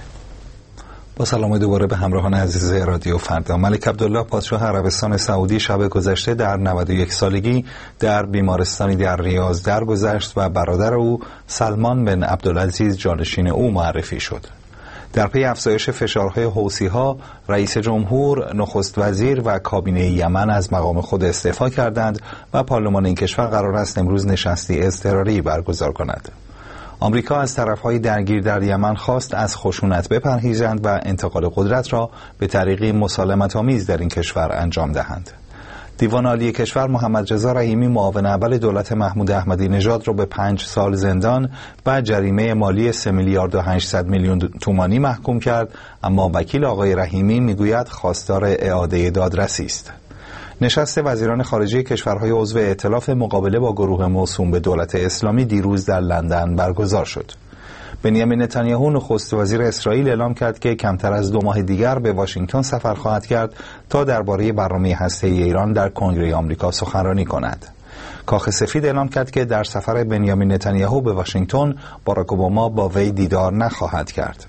با سلام دوباره به همراهان عزیز رادیو فردا. ملک عبدالله پادشاه عربستان سعودی شب گذشته در 91 سالگی در بیمارستانی در ریاض درگذشت و برادر او سلمان بن عبدالعزیز جانشین او معرفی شد. در پی افزایش فشارهای حوثی‌ها، رئیس جمهور، نخست وزیر و کابینه یمن از مقام خود استعفا کردند و پارلمان این کشور قرار است امروز نشستی اضطراری برگزار کند. آمریکا از طرف‌های درگیر در یمن خواست از خشونت بپرهیزند و انتقال قدرت را به طریقی مسالمت‌آمیز در این کشور انجام دهند. دیوان عالی کشور محمد رضا رحیمی معاون اول دولت محمود احمدی نژاد را به 5 سال زندان و جریمه مالی 3 میلیارد و 800 میلیون تومانی محکوم کرد، اما وکیل آقای رحیمی میگوید خواستار اعاده دادرسی است. نشست وزیران خارجه کشورهای عضو ائتلاف مقابله با گروه موسوم به دولت اسلامی دیروز در لندن برگزار شد. بنیامین نتانیاهو نخست وزیر اسرائیل اعلام کرد که کمتر از 2 ماه دیگر به واشنگتن سفر خواهد کرد تا درباره برنامه هسته‌ای ایران در کنگره آمریکا سخنرانی کند. کاخ سفید اعلام کرد که در سفر بنیامین نتانیاهو به واشنگتن باراک اوباما با وی دیدار نخواهد کرد.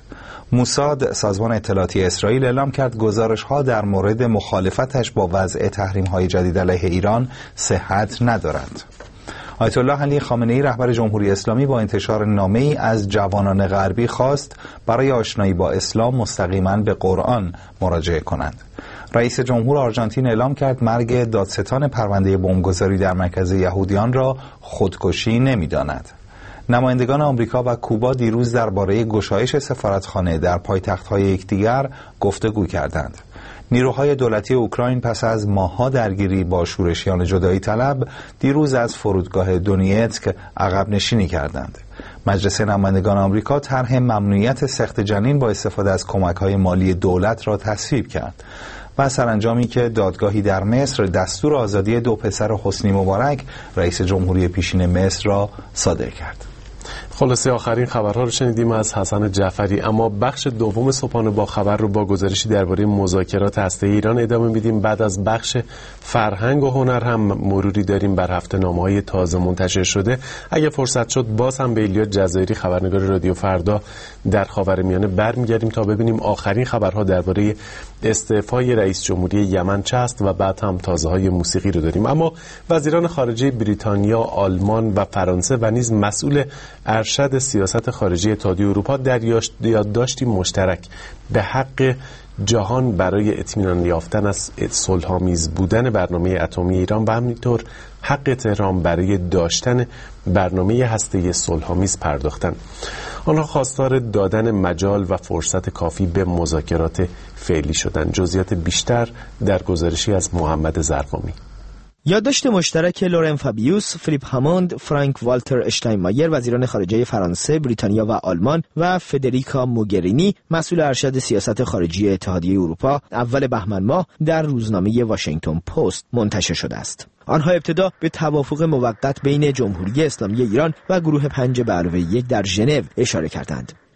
موساد سازمان اطلاعاتی اسرائیل اعلام کرد گزارش‌ها در مورد مخالفتش با وضع تحریم‌های جدید علیه ایران صحت ندارد. آیت الله علی خامنه‌ای رهبر جمهوری اسلامی با انتشار نامه‌ای از جوانان غربی خواست برای آشنایی با اسلام مستقیما به قرآن مراجعه کنند. رئیس جمهور آرژانتین اعلام کرد مرگ دادستان پرونده بمبگذاری در مرکز یهودیان را خودکشی نمی‌داند. نمایندگان آمریکا و کوبا دیروز درباره گشایش سفارتخانه در پایتخت‌های یکدیگر گفتگو کردند. نیروهای دولتی اوکراین پس از ماه‌ها درگیری با شورشیان جدایی طلب دیروز از فرودگاه دونیتسک عقب نشینی کردند. مجلس نمایندگان آمریکا طرح ممنوعیت سقط جنین با استفاده از کمک‌های مالی دولت را تصویب کرد و سرانجامی که دادگاهی در مصر دستور آزادی 2 پسر حسنی مبارک رئیس جمهوری پیشین مصر را صادر کرد. خلاصه آخرین خبرها رو شنیدیم از حسن جعفری. اما بخش دوم صبحانه با خبر رو با گزارشی درباره مذاکرات هسته‌ای ایران ادامه میدیم. بعد از بخش فرهنگ و هنر هم مروری داریم بر هفته‌نامه‌های تازه منتشر شده. اگه فرصت شد باز هم به ایلیا جزایری خبرنگار رادیو فردا در خاورمیانه برمیگردیم تا ببینیم آخرین خبرها درباره استعفای رئیس جمهوری یمن چه است و بعد هم تازه‌های موسیقی رو داریم. اما وزیران خارجه بریتانیا، آلمان و فرانسه و نیز مسئول ارشد سیاست خارجی اتحادیه اروپا در یادداشتی مشترک به حق جهان برای اطمینان یافتن از صلح‌آمیز بودن برنامه اتمی ایران و همینطور حق تهران برای داشتن برنامه هسته‌ای صلح‌آمیز پرداختند. آنها خواستار دادن مجال و فرصت کافی به مذاکرات فعلی شدند. جزئیات بیشتر در گزارشی از محمد زرقامی. یادداشت مشترک لورن فابیوس، فیلیپ هاموند، فرانک والتر اشتاینمایر وزیران خارجه فرانسه، بریتانیا و آلمان و فدریکا موگرینی مسئول ارشد سیاست خارجی اتحادیه اروپا اول بهمن ماه در روزنامه واشنگتن پست منتشر شده است. آنها ابتدا به توافق موقت بین جمهوری اسلامی ایران و گروه 5+1 در ژنو اشاره کردند.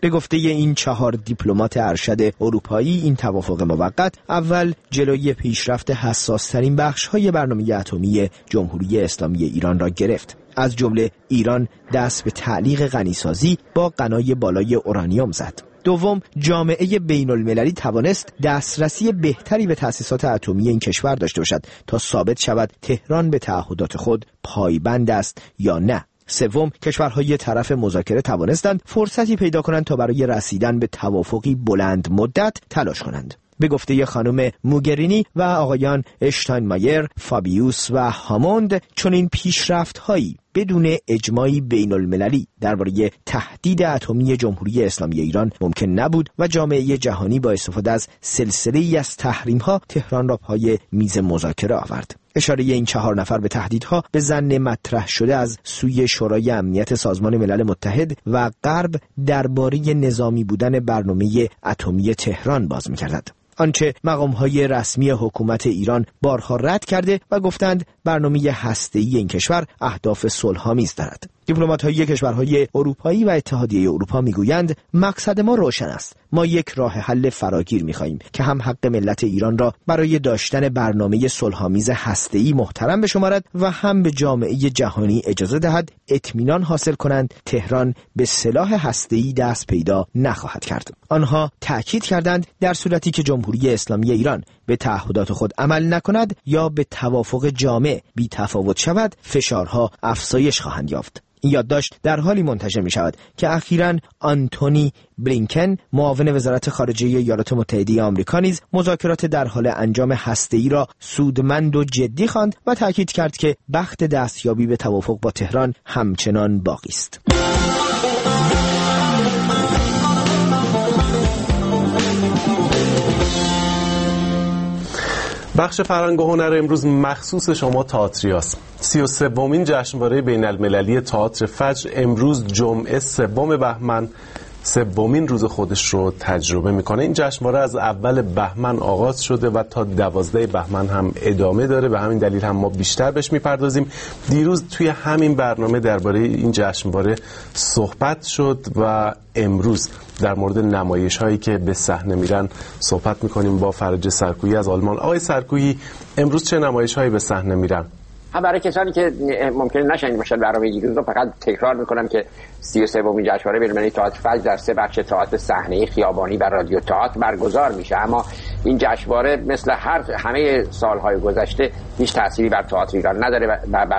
به گفته این 4 دیپلمات ارشد اروپایی، این توافق موقت اول جلوی پیشرفت حساس‌ترین بخش‌های برنامه اتمی جمهوری اسلامی ایران را گرفت. از جمله ایران دست به تعلیق غنیسازی با غنای بالای اورانیوم زد. دوم، جامعه بین المللی توانست دسترسی بهتری به تأسیسات اتمی این کشور داشته باشد تا ثابت شود تهران به تعهدات خود پایبند است یا نه. سوم، کشورهای طرف مذاکره توانستند فرصتی پیدا کنند تا برای رسیدن به توافقی بلند مدت تلاش کنند. به گفته خانم موگرینی و آقایان اشتاینمایر، فابیوس و هاموند، چنین پیشرفت‌هایی بدون اجماعی بین المللی درباره تهدید اتمی جمهوری اسلامی ایران ممکن نبود و جامعه جهانی با استفاده از سلسله‌ای از تحریم‌ها تهران را پای میز مذاکره آورد. اشاره این 4 نفر به تهدیدها به ظن مطرح شده از سوی شورای امنیت سازمان ملل متحد و غرب درباره نظامی بودن برنامه اتمی تهران باز می‌کردند. آنچه مقام‌های رسمی حکومت ایران بارها رد کرده و گفتند برنامه هسته‌ای این کشور اهداف صلح‌آمیز دارد. دیپلمات‌های کشورهای اروپایی و اتحادیه اروپا میگویند مقصد ما روشن است. ما یک راه حل فراگیر می‌خواهیم که هم حق ملت ایران را برای داشتن برنامه صلح‌آمیز هسته‌ای محترم بشمارد و هم به جامعه جهانی اجازه دهد اطمینان حاصل کنند تهران به سلاح هسته‌ای دست پیدا نخواهد کرد. آنها تأکید کردند در صورتی که جمهوری اسلامی ایران به تعهدات خود عمل نکند یا به توافق جامع بی تفاوت شود، فشارها افزایش خواهند یافت. این یادداشت در حالی منتشر می شود که اخیراً آنتونی بلینکن، معاون وزارت خارجه ایالات متحده آمریکا، نیز مذاکرات در حال انجام هسته‌ای را سودمند و جدی خواند و تاکید کرد که بخت دستیابی به توافق با تهران همچنان باقی است. بخش فرهنگ و هنر امروز مخصوص شما تئاتریاست. 33مین جشنواره بین المللی تئاتر فجر امروز جمعه 3 بهمن 3مین روز خودش رو تجربه میکنه. این جشنواره از اول بهمن آغاز شده و تا 12 بهمن هم ادامه داره. به همین دلیل هم ما بیشتر بهش میپردازیم. دیروز توی همین برنامه درباره این جشنواره صحبت شد و امروز در مورد نمایش هایی که به صحنه میرن صحبت میکنیم با فرج سرکویی از آلمان. آقای سرکویی، امروز چه نمایش هایی به صحنه میرن؟ برای کسانی که ممکنه نشنیده باشن برنامه دیروز رو فقط تکرار میکنم که 33مین جشنواره بین‌المللی تئاتر فجر در 3 بخش تئاتر صحنه‌ای، خیابانی و رادیو تئاتر برگزار میشه. اما این جشنواره مثل همه سالهای گذشته هیچ تأثیری بر تئاتر ایران نداره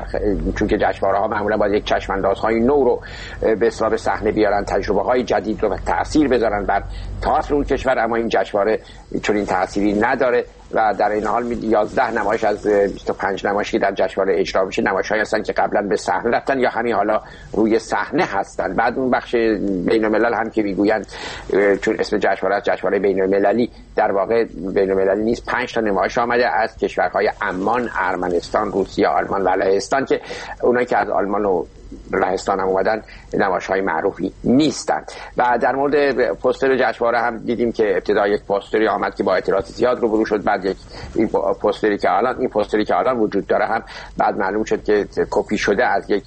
چون که جشنواره‌ها معمولا باید یک چشم‌اندازهای نو رو به اصطلاح صحنه بیارن، تجربه‌های جدید رو تأثیر بذارن بر تئاتر اون کشور. اما این جشنواره چون این تأثیری نداره و در این حال 11 نمایش از 25 نمایشی در جشنواره اجرا میشه نمایش‌هایی هستن که قبلا به صحنه رفتن یا همین حالا روی صحنه هستن. بعد اون بخش بین‌الملل هم که میگویند چون اسم جشنواره جشنواره بین‌المللی در واقع بین‌المللی نیست، 5 تا نمایش آمده از کشورهای عمان، ارمنستان، روسیه، آلمان و لهستان که اونایی که از آلمان و لهستان هم اومدن نمایش‌های معروفی نیستند. و در مورد پوستر جشنواره هم دیدیم که ابتدا یک پوستری آمد که با اعتراض زیاد روبرو شد. بعد این پوستری که الان وجود داره هم بعد معلوم شد که کپی شده از یک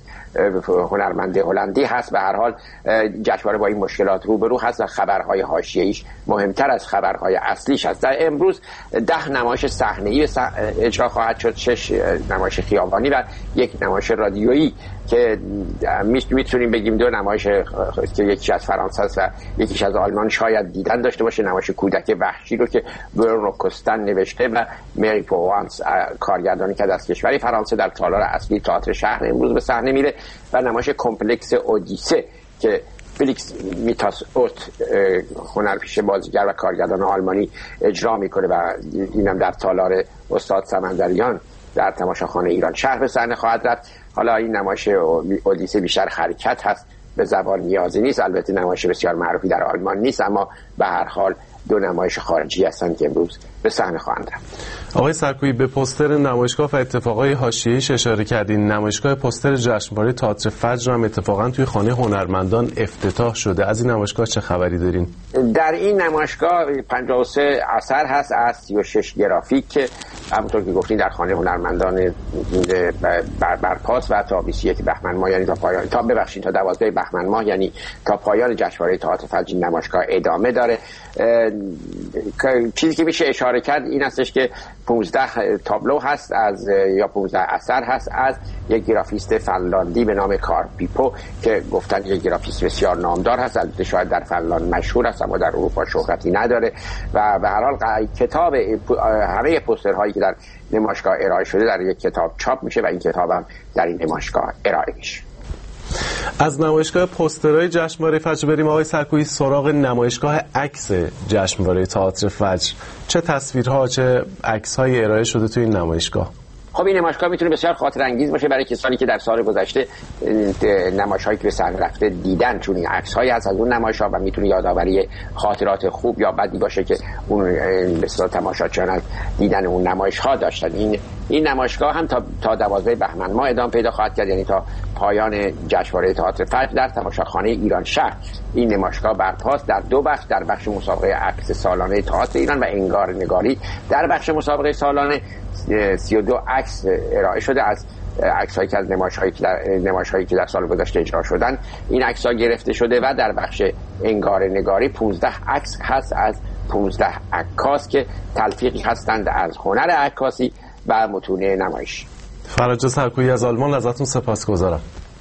هنرمند هلندی هست. به هر حال جشنواره با این مشکلات روبرو هست و خبرهای حاشیه‌ایش مهمتر از خبرهای اصلیش است. در امروز 10 نمایش صحنه‌ای اجرا خواهد شد، 6 نمایش خیابانی و 1 نمایش رادیویی که میتونیم بگیم 2 نمایش که یکیش از فرانسه است و یکیش از آلمان شاید دیدن داشته باشه. نمایش کودک وحشی رو که برونو کوستن نوشته و مری پوانس کارگردانی که از کشور فرانسه در تالار اصلی تئاتر شهر امروز به صحنه میره و نمایش کمپلکس اودیسه که فلیکس میتاس اوت هنرپیشه بازیگر و کارگردان آلمانی اجرا میکنه و اینم در تالار استاد سمندریان در تماشاخانه ایران شهر به صحنه خواهد رفت. حالا این نمایش اودیسه بیشتر حرکت هست، به زبان نیازی نیست. البته نمایش بسیار معروفی در آلمان نیست، اما به هر حال 2 نمایش خارجی هستند که امروز به صحنه خواهند رفت. آقای سرکویی، به پوستر نمایشگاه و اتفاقای حاشیه‌ایش اشاره کردین. نمایشگاه پوستر جشنواره تئاتر فجر هم اتفاقا توی خانه هنرمندان افتتاح شده. از این نمایشگاه چه خبری دارین؟ در این نمایشگاه 53 اثر هست از 36 گرافیک که همونطور که گفتین در خانه هنرمندان برپاس و تا 21 بهمن ماه، یعنی تا 12 بهمن ماه، یعنی تا پایان جشنواره تئاتر فجر نمایشگاه ادامه داره. چیزی که میشه اشاره کرد این هستش که 15 تابلو هست یا 15 اثر هست از یک گرافیست فنلاندی به نام کارپیپو که گفتن یک گرافیست بسیار نامدار هست. البته شاید در فنلاند مشهور است اما در اروپا شهرتی نداره و به هر حال کتاب همه پوسترهایی که در نمایشگاه ارائه شده در یک کتاب چاپ میشه و این کتاب هم در این نمایشگاه ارائه میشه. از نمایشگاه پوسترهای جشنواره فجر بریم آقای سرکویی سراغ نمایشگاه عکس جشنواره تئاتر فجر. چه تصویرها چه عکس‌های ارائه شده توی این نمایشگاه؟ خب این نمایشگاه میتونه بسیار خاطر انگیز باشه برای کسانی که در سال گذشته نمایش‌هایی که به سر رفته دیدن، چون این عکس‌هایی از اون نمایش‌ها و میتونه یادآوری خاطرات خوب یا بدی باشه که اون به اصطلاح تماشاچیان از دیدن اون نمایش‌ها داشتن. این نمایشگاه هم تا 12 بهمن ماه ادامه پیدا خواهد کرد، یعنی تا پایان جشنواره تئاتر فجر در تماشاخانه ایران شهر. این نمایشگاه برپاست در دو بخش، در بخش مسابقه عکس سالانه تئاتر ایران و انگار نگاری. در بخش مسابقه سالانه 32 عکس ارائه شده از عکس‌هایی که از نمایش‌هایی که در سال گذشته اجرا شدن. این عکس‌ها گرفته شده و در بخش انگار نگاری 15 عکس هست از 15 عکاس که تلفیقی هستند از هنر عکاسی و متون نمایش. فرجا سرکویی از آلمان، ازتون سپاسگزارم.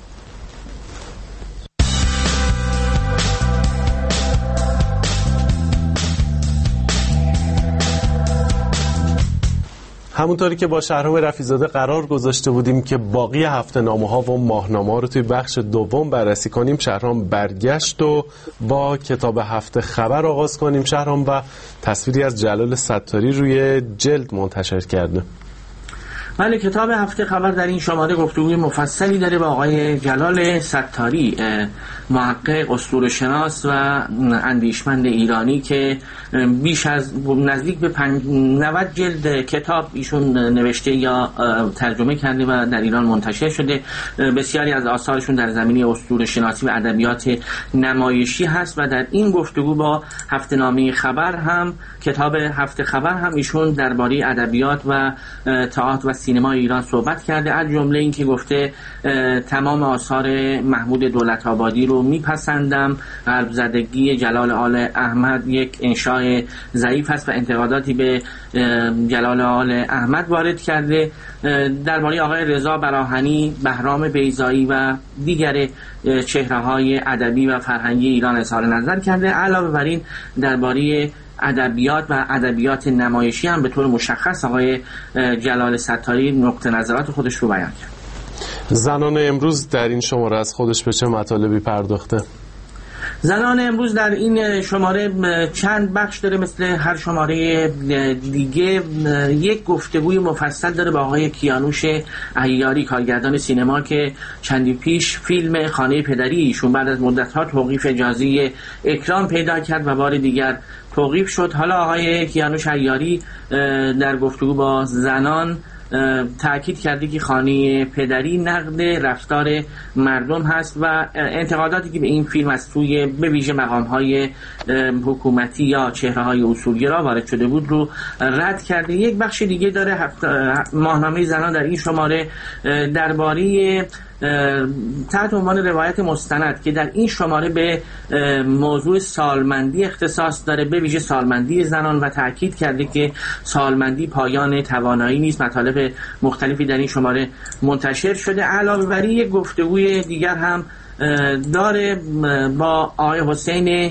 همونطوری که با شهرام رفیع‌زاده قرار گذاشته بودیم که باقی هفته‌نامه‌ها و ماهنامه‌ها رو توی بخش دوم بررسی کنیم، شهرام برگشت و با کتاب هفته خبر آغاز کنیم شهرام و تصویری از جلال ستاری روی جلد منتشر کرده. بله، کتاب هفته خبر در این شماره گفتگوی مفصلی داره با آقای جلال ستاری، محقق، اسطوره‌شناس و اندیشمند ایرانی که بیش از نزدیک به 90 جلد کتاب ایشون نوشته یا ترجمه کرده و در ایران منتشر شده. بسیاری از آثارشون در زمینه اسطوره‌شناسی و ادبیات نمایشی هست و در این گفتگو با هفته‌نامه خبر هم، کتاب هفته خبر هم، ایشون درباره ادبیات و تئاتر و سینما ایران صحبت کرده. از جمله این که گفته تمام آثار محمود دولت‌آبادی رو میپسندم، قلب زدگی جلال آل احمد یک انشاء ضعیف است و انتقاداتی به جلال آل احمد وارد کرده. درباره آقای رضا براهنی، بهرام بیضایی و دیگر چهره‌های ادبی و فرهنگی ایران اظهار نظر کرده. علاوه بر این درباره ادبیات و ادبیات نمایشی هم به طور مشخص آقای جلال ستاری نقطه نظرات خودش رو بیان کرد. زنان امروز در این شماره از خودش به چه مطالبی پرداخته؟ زنان امروز در این شماره چند بخش داره، مثل هر شماره دیگه یک گفتگوی مفصل داره با آقای کیانوش عیاری، کارگردان سینما که چندی پیش فیلم خانه پدری ایشون بعد از مدت‌ها توقیف اجازه اکران پیدا کرد و بار دیگر توقیف شد. حالا آقای کیانوش عیاری در گفتگو با زنان تأکید کرده که خانه پدری نقد رفتار مردم هست و انتقاداتی که به این فیلم از توی به ویژه مقام‌های حکومتی یا چهره‌های اصولگرا وارد شده بود رو رد کرده. یک بخش دیگه داره ماهنامه زنان در این شماره درباره تحت عنوان روایت مستند که در این شماره به موضوع سالمندی اختصاص داره، به ویژه سالمندی زنان، و تأکید کرده که سالمندی پایان توانایی نیست. مطالب مختلفی در این شماره منتشر شده. علاوه بر این یک گفتگوی دیگر هم داره با آقای حسین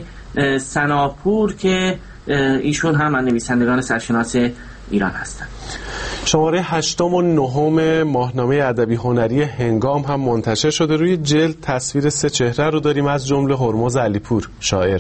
سناپور که ایشون هم از نویسندگان سرشناس ایران هستند. شماره 8 و 9 ماهنامه ادبی هنری هنگام هم منتشر شده. روی جلد تصویر 3 چهره رو داریم، از جمله هرمز علیپور، شاعر.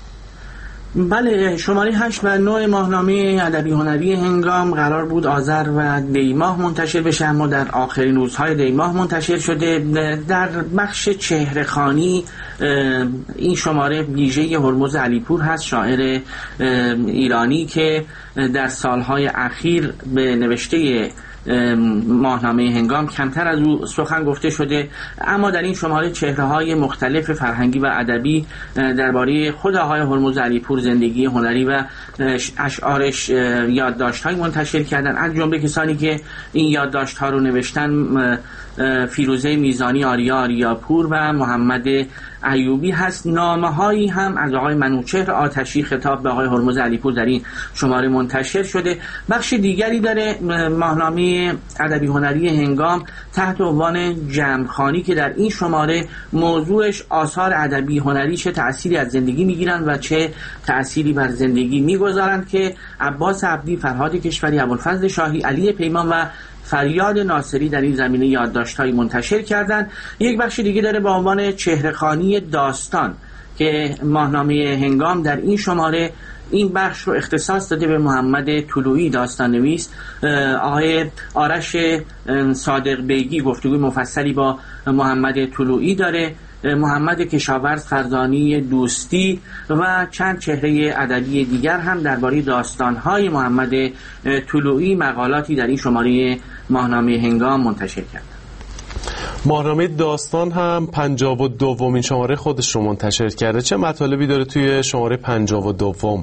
بله، شماره 8 و 9 ماهنامه ادبی هنری هنگام قرار بود آذر و دی ماه منتشر بشه، اما در آخرین روزهای دی ماه منتشر شده. در بخش چهره‌خوانی این شماره ویژه هرمز علیپور هست، شاعر ایرانی که در سالهای اخیر به نوشته ماهنامه هنگام کمتر از او سخن گفته شده، اما در این شماره چهره‌های مختلف فرهنگی و ادبی درباره خود آقای هرمز علیپور، زندگی هنری و اشعارش یادداشت‌های منتشر کردن. از جمله کسانی که این یادداشت‌ها رو نوشتن فیروزه میزانی آریاپور و محمد ایوبی هست. نامه‌هایی هم از آقای منوچهر آتشی خطاب به آقای هرمز علیپور در این شماره منتشر شده. بخش دیگری داره ماهنامه ادبی هنری هنگام تحت عنوان جمع‌خوانی که در این شماره موضوعش آثار ادبی هنری چه تأثیری از زندگی میگیرند و چه تأثیری بر زندگی میگذارند که عباس عبدی، فرهاد کشوری، ابوالفضل شاهی، علی پیمان و فریاد ناصری در این زمینه یادداشت‌هایی منتشر کردند. یک بخش دیگه داره با عنوان چهره‌خوانی داستان که ماهنامه هنگام در این شماره این بخش رو اختصاص داده به محمد طلویی داستان نویس. آقای آرش صادق بیگی گفتگوی مفصلی با محمد طلویی داره. محمد کشاورز فرزانی دوستی و چند چهره ادبی دیگر هم درباره داستان‌های محمد طلویی مقالاتی در این شماره ماهنامه هنگام منتشر کرد. ماهنامه داستان هم 52مین شماره خودش رو منتشر کرده. چه مطالبی داره توی شماره 52؟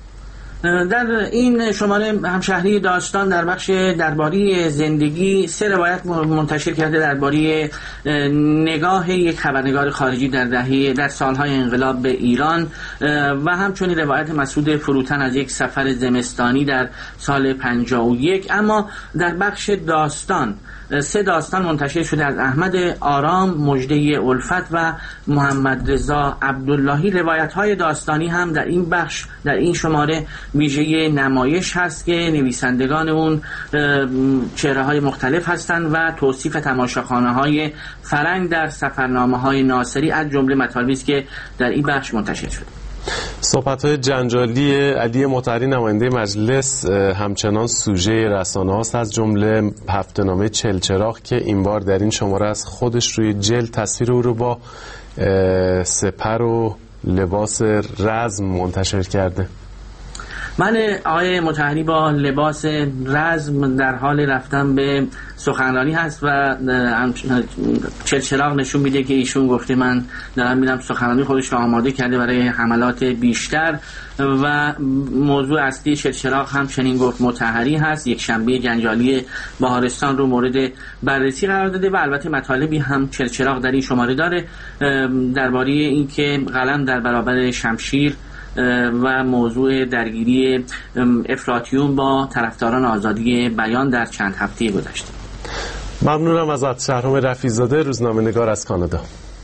در این شماره همشهری داستان در بخش درباره زندگی 3 روایت منتشر کرده درباره نگاه یک خبرنگار خارجی در سالهای انقلاب به ایران و همچنین روایت مسعود فروتن از یک سفر زمستانی در سال 51. اما در بخش داستان 3 داستان منتشر شده از احمد آرام، مژده الفت و محمد رضا عبداللهی. روایت‌های داستانی هم در این بخش در این شماره ویژه نمایش هست که نویسندگان اون چهره‌های مختلف هستند و توصیف تماشاخانه‌های فرنگ در سفرنامه‌های ناصری از جمله مطالبی است که در این بخش منتشر شده. صحبت‌های جنجالی علی مطهری نماینده مجلس همچنان سوژه رسانه هاست، از جمله هفته‌نامه چلچراغ که این بار در این شماره از خودش روی جلد تصویر او رو با سپر و لباس رزم منتشر کرده. من آقای مطهری با لباس رزم در حال رفتن به سخنرانی هست و چلچراغ نشون میده که ایشون گفته من دارم میرم سخنرانی خودش رو آماده کرده برای حملات بیشتر و موضوع اصلی چلچراغ هم چنین گفت مطهری هست. یک شنبه جنجالی بهارستان رو مورد بررسی قرار داده و البته مطالبی هم چلچراغ در این شماره داره درباره اینکه قلم در برابر شمشیر و موضوع درگیری افراطیون با طرفداران آزادی بیان در چند هفته گذشته. ممنونم ازت. شهرام رفیع‌زاده، روزنامه‌نگار از کانادا.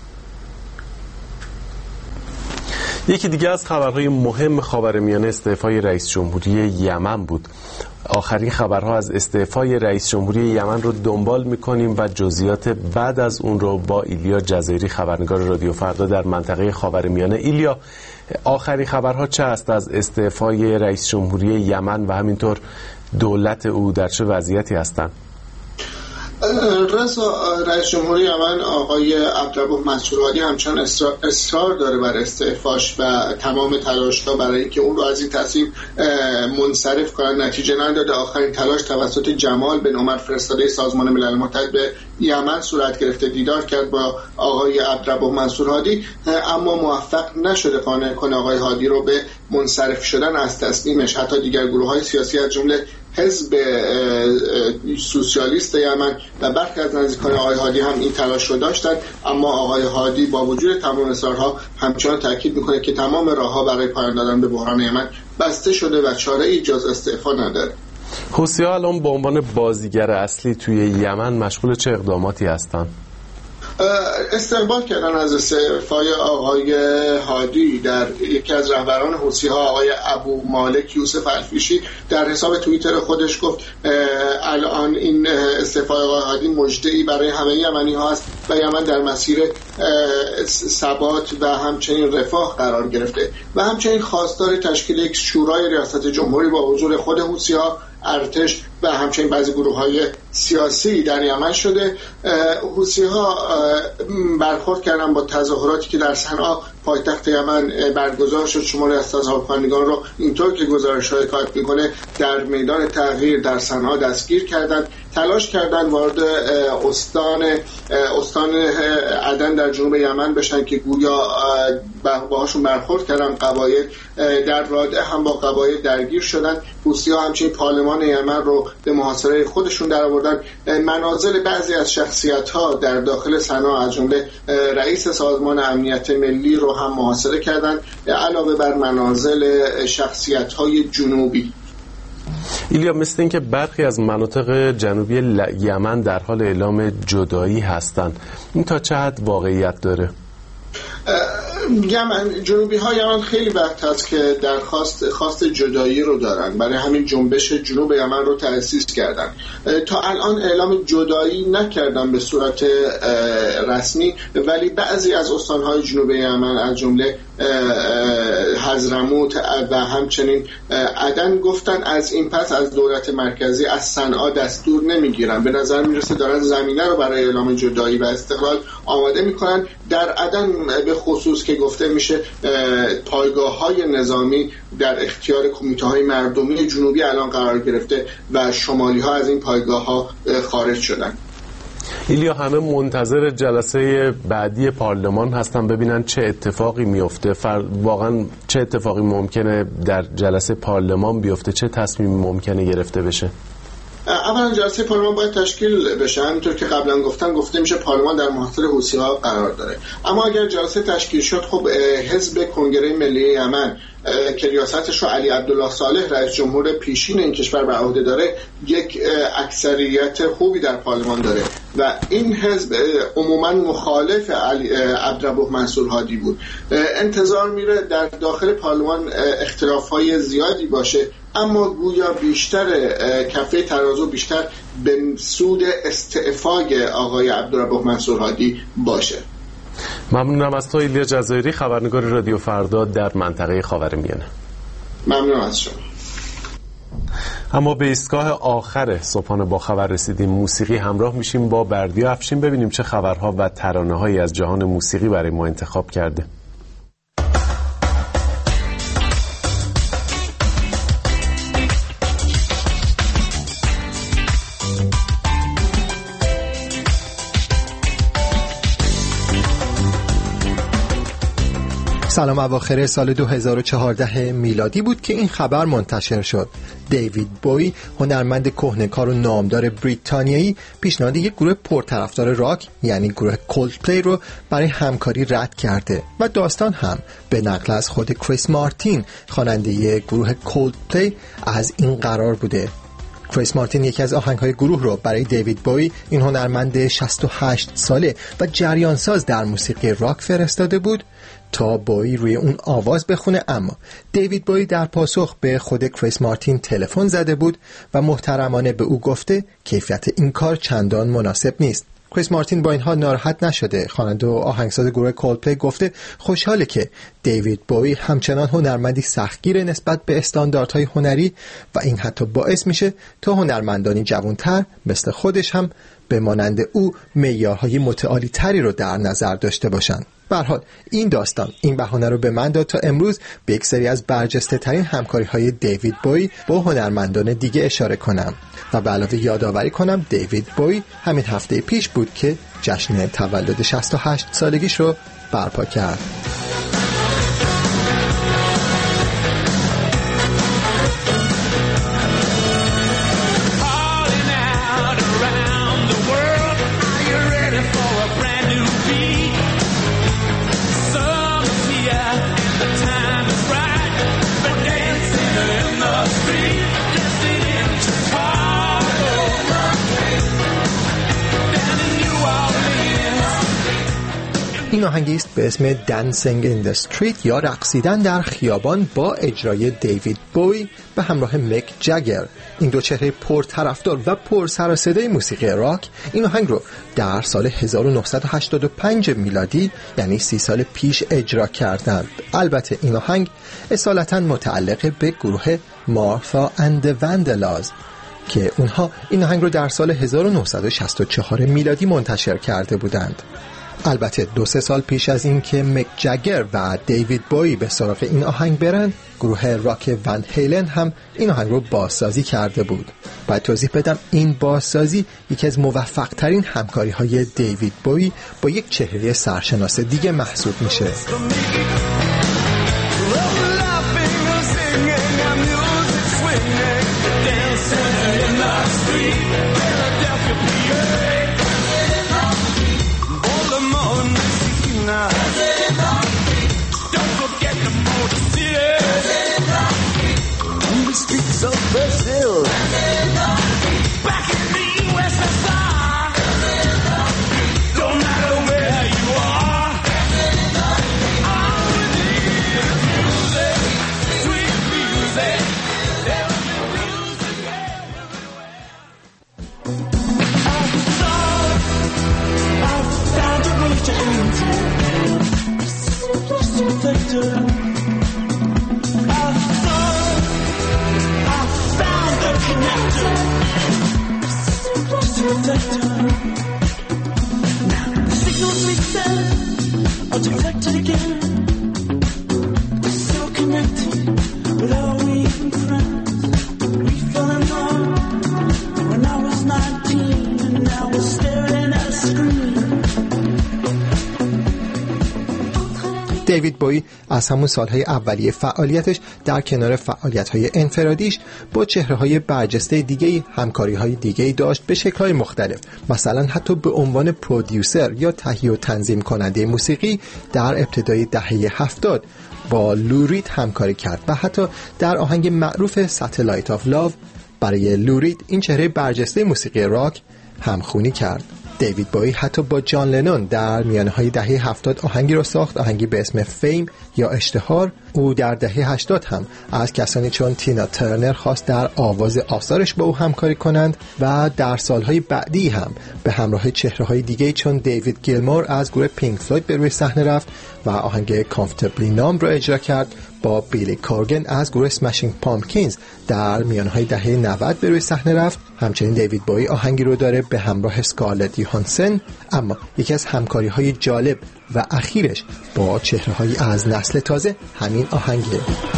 یکی دیگه از خبرهای مهم خاورمیانه استعفای رئیس جمهوری یمن بود. آخرین خبرها از استعفای رئیس جمهوری یمن رو دنبال می‌کنیم و جزئیات بعد از اون رو با ایلیا جزیری خبرنگار رادیو فردا در منطقه خاورمیانه. ایلیا، آخرین خبرها چه است از استعفای رئیس جمهوری یمن و همینطور دولت او در چه وضعیتی هستند؟ رئیس جمهوری یمن آقای عبدالرب منصورهادی همچنان اصرار داره بر استعفاش و تمام تلاش‌ها برای اینکه اون رو از این تصمیم منصرف کنن نتیجه نداده. آخرین تلاش توسط جمال بن عمر فرستاده سازمان ملل متحد به یمن صورت گرفته، دیدار کرد با آقای عبدالرب منصورهادی اما موفق نشده قانع کنه آقای هادی رو به منصرف شدن از تصمیمش. حتی دیگر گروه‌های سیاسی از جمله حزب سوسیالیست یمن و برخی از نزدیکان آقای هادی هم این تلاش رو داشتند، اما آقای هادی با وجود تمام اصرارها همچنان تاکید میکنه که تمام راهها برای پایان دادن به بحران یمن بسته شده و چاره‌ای جز استعفا نداره. حوثی‌ها الان به عنوان بازیگر اصلی توی یمن مشغول چه اقداماتی هستند؟ استقبال کردن از استعفای آقای هادی. در یکی از رهبران حوثی‌ها آقای ابو مالک یوسف الفیشی در حساب توییتر خودش گفت الان این استعفای آقای هادی مژده‌ای برای همه یمنی‌ها است و یمن در مسیر ثبات و همچنین رفاه قرار گرفته و همچنین خواستار تشکیل یک شورای ریاست جمهوری با حضور خود حوثی‌ها، ارتش و همچنین بعضی گروه‌های سیاسی در یمن شده. حوثی‌ها برخورد کردن با تظاهراتی که در صنعا پایتخت یمن برگزار شد. شماری از تظاهرکنندگان رو اینطور که گزارش‌های کاپ می‌کنه در میدان تغییر در صنعا دستگیر کردند، تلاش کردند وارد استان عدن در جنوب یمن بشن که گویا باهاشون برخورد کردن قبایل. در رادع هم با قبایل درگیر شدند. حوثی‌ها همچنین پارلمان یمن رو به محاصره خودشون در آوردن. منازل بعضی از شخصیت‌ها در داخل صنعا از جمله رئیس سازمان امنیت ملی رو هم محاصره کردند، علاوه بر منازل شخصیت‌های جنوبی. ایلیا، مثل این که برخی از مناطق جنوبی یمن در حال اعلام جدایی هستند، این تا چه حد واقعیت داره؟ جنوبی ها یمن خیلی وقت هست که خواست جدایی رو دارن، برای همین جنبش جنوب یمن رو تأسیس کردن. تا الان اعلام جدایی نکردن به صورت رسمی، ولی بعضی از استانهای جنوب یمن از جمله حضرموت و همچنین عدن گفتن از این پس از دولت مرکزی از صنعا دستور نمیگیرن. به نظر میرسه دارن زمینه رو برای اعلام جدایی و استقلال آماده میکنن. در عدن به خصوص که گفته میشه پایگاه‌های نظامی در اختیار کمیته‌های مردمی جنوبی الان قرار گرفته و شمالی‌ها از این پایگاه‌ها خارج شدن. ایلیا، همه منتظر جلسه بعدی پارلمان هستن ببینن چه اتفاقی میفته. واقعا چه اتفاقی ممکنه در جلسه پارلمان بیفته؟ چه تصمیمی ممکنه گرفته بشه؟ اولا جلسه پارلمان باید تشکیل بشه. همینطور که قبلا گفته میشه پارلمان در محاصره حوثی‌ها قرار داره. اما اگر جلسه تشکیل شد، خب حزب کنگره ملی یمن که ریاستش رو علی عبدالله صالح رئیس جمهور پیشین این کشور بر عهده داره، یک اکثریت خوبی در پارلمان داره و این حزب عموما مخالف عبدالربه منصور هادی بود. انتظار میره در داخل پارلمان اختلاف‌های زیادی باشه، اما گویا بیشتر کفه ترازو بیشتر به سود استعفای آقای عبدالربه منصور هادی باشه. ممنونم از تو ایلیا جزایری، خبرنگار رادیو فردا در منطقه خاورمیانه. ممنونم از شما. اما به ایستگاه آخر صبحانه با خبر رسیدیم. موسیقی همراه میشیم با بردیا افشین، ببینیم چه خبرها و ترانه‌هایی از جهان موسیقی برای ما انتخاب کرده. سلام. اواخر سال 2014 میلادی بود که این خبر منتشر شد. دیوید بوی، هنرمند کهنه‌کار و نامدار بریتانیایی، پیشنهاد یک گروه پرطرفدار راک یعنی گروه کولدپلی رو برای همکاری رد کرده و داستان هم به نقل از خود کریس مارتین، خواننده گروه کولدپلی، از این قرار بوده. کریس مارتین یکی از آهنگ‌های گروه رو برای دیوید بوی، این هنرمند 68 ساله و جریانساز در موسیقی راک، فرستاده بود تا بوی روی اون آواز بخونه، اما دیوید بوی در پاسخ به خود کریس مارتین تلفن زده بود و محترمانه به او گفته کیفیت این کار چندان مناسب نیست. کریس مارتین با اینها ناراحت نشده. خواننده و آهنگساز گروه کولدپلی گفته خوشحاله که دیوید بوی همچنان هنرمندی سختگیر نسبت به استانداردهای هنری و این حتی باعث میشه تا هنرمندانی جوانتر مثل خودش هم به مانند او معیارهای متعالی تری رو در نظر داشته باشند. به هر حال این داستان این بهانه رو به من داد تا امروز به یک سری از برجسته ترین همکاری های دیوید بوی با هنرمندان دیگه اشاره کنم و به علاوه یادآوری کنم دیوید بوی همین هفته پیش بود که جشن تولد 68 سالگیش رو برپا کرد. این آهنگی است به اسم Dancing in the Street یا رقصیدن در خیابان با اجرای دیوید بوی به همراه مک جگر. این دو چهره پرطرفدار و پر سر و صدای موسیقی راک این آهنگ رو در سال 1985 میلادی یعنی 30 سال پیش اجرا کردند. البته این آهنگ اصالتاً متعلق به گروه مارتا اند واندلاز که اونها این آهنگ رو در سال 1964 میلادی منتشر کرده بودند. البته 2-3 سال پیش از این که مک جگر و دیوید بوی به سراغ این آهنگ برن، گروه راک ون هیلن هم این آهنگ رو بازسازی کرده بود. باید توضیح بدم این بازسازی یکی از موفق ترین همکاری های دیوید بوی با یک چهره سرشناس دیگه محسوب میشه. دیوید بویی از همون سالهای اولیه فعالیتش در کنار فعالیت‌های انفرادیش با چهره‌های برجسته دیگه‌ای همکاری‌های دیگه‌ای داشت به شکل‌های مختلف. مثلا حتی به عنوان پرودیوسر یا تهیه و تنظیم کننده موسیقی در ابتدای دهه 70 با لو رید همکاری کرد و حتی در آهنگ معروف ساتلایت آف لاو برای لو رید، این چهره برجسته موسیقی راک، همخوانی کرد. دیوید بویی حتی با جان لنون در میانه‌های دهه 70 آهنگی را ساخت، آهنگی به اسم فیم یا اشتهار. او در دهه 80 هم از کسانی چون تینا ترنر خواست در آواز آثارش با او همکاری کنند و در سالهای بعدی هم به همراه چهره‌های دیگه چون دیوید گیلمور از گروه پینک فلوید به روی صحنه رفت و آهنگ کامفتبلی نام را اجرا کرد. با بیلی کورگن از گروه اسمشینگ پامکینز در میانهای دهه 90 به روی صحنه رفت. همچنین دیوید بویی آهنگی رو داره به همراه اسکارلت یوهانسن، اما یکی از همکاری‌های جالب و اخیرش با چهره‌هایی از نسل تازه همین آهنگه.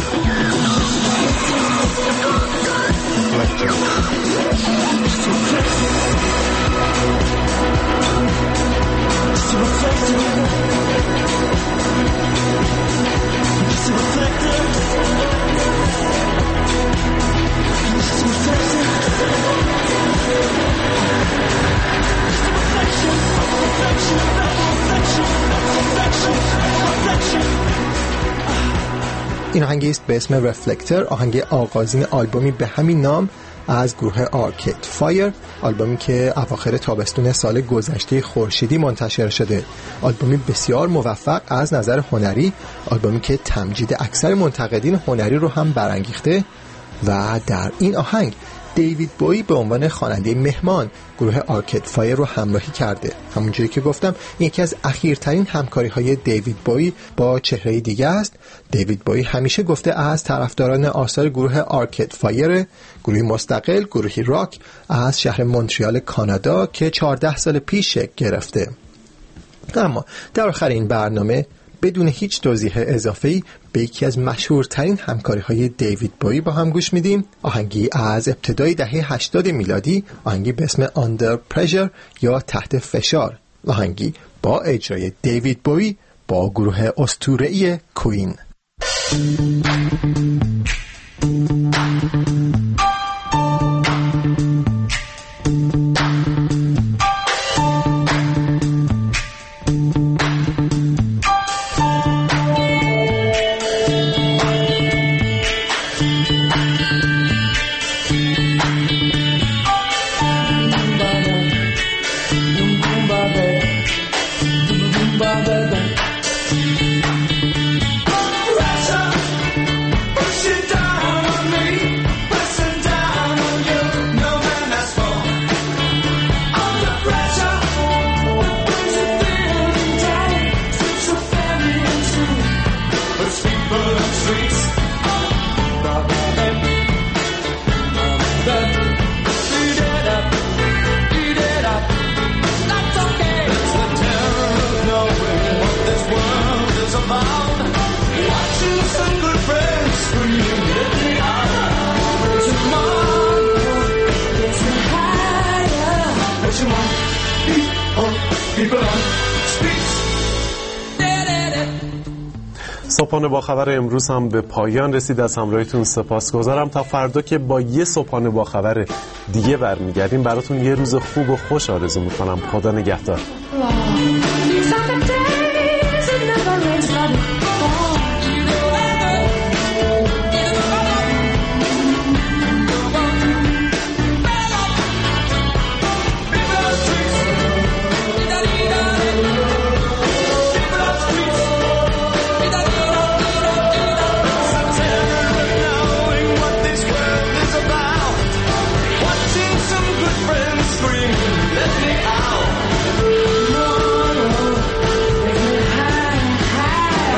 این آهنگی است به اسم رفلکتر، آهنگ آغازین آلبومی به همین نام از گروه آرکید فایر، آلبومی که اواخر تابستون سال گذشته خورشیدی منتشر شده. آلبومی بسیار موفق از نظر هنری، آلبومی که تمجید اکثر منتقدین هنری رو هم برانگیخته و در این آهنگ دیوید بویی به عنوان خواننده مهمان گروه آرکید فایر رو همراهی کرده. همونجوری که گفتم یکی از اخیرترین همکاری‌های دیوید بویی با چهره دیگه است. دیوید بویی همیشه گفته از طرفداران آثار گروه آرکید فایر، گروهی مستقل، گروهی راک از شهر مونتریال کانادا که 14 سال پیش شکل گرفته. اما در آخر این برنامه بدون هیچ توضیح اضافه‌ای به یکی از مشهورترین همکاری‌های دیوید بویی با هم گوش میدیم. آهنگی از ابتدای دهه 80 میلادی، آهنگی به اسم Under Pressure یا تحت فشار، آهنگی با اجرای دیوید بویی با گروه اسطوره‌ای کوین. صبحانه با خبر امروز هم به پایان رسید. از همراهیتون سپاسگزارم. تا فردا که با یه صبحانه با خبر دیگه برمیگردیم براتون یه روز خوب و خوش آرزو میکنم. خدا نگهدار.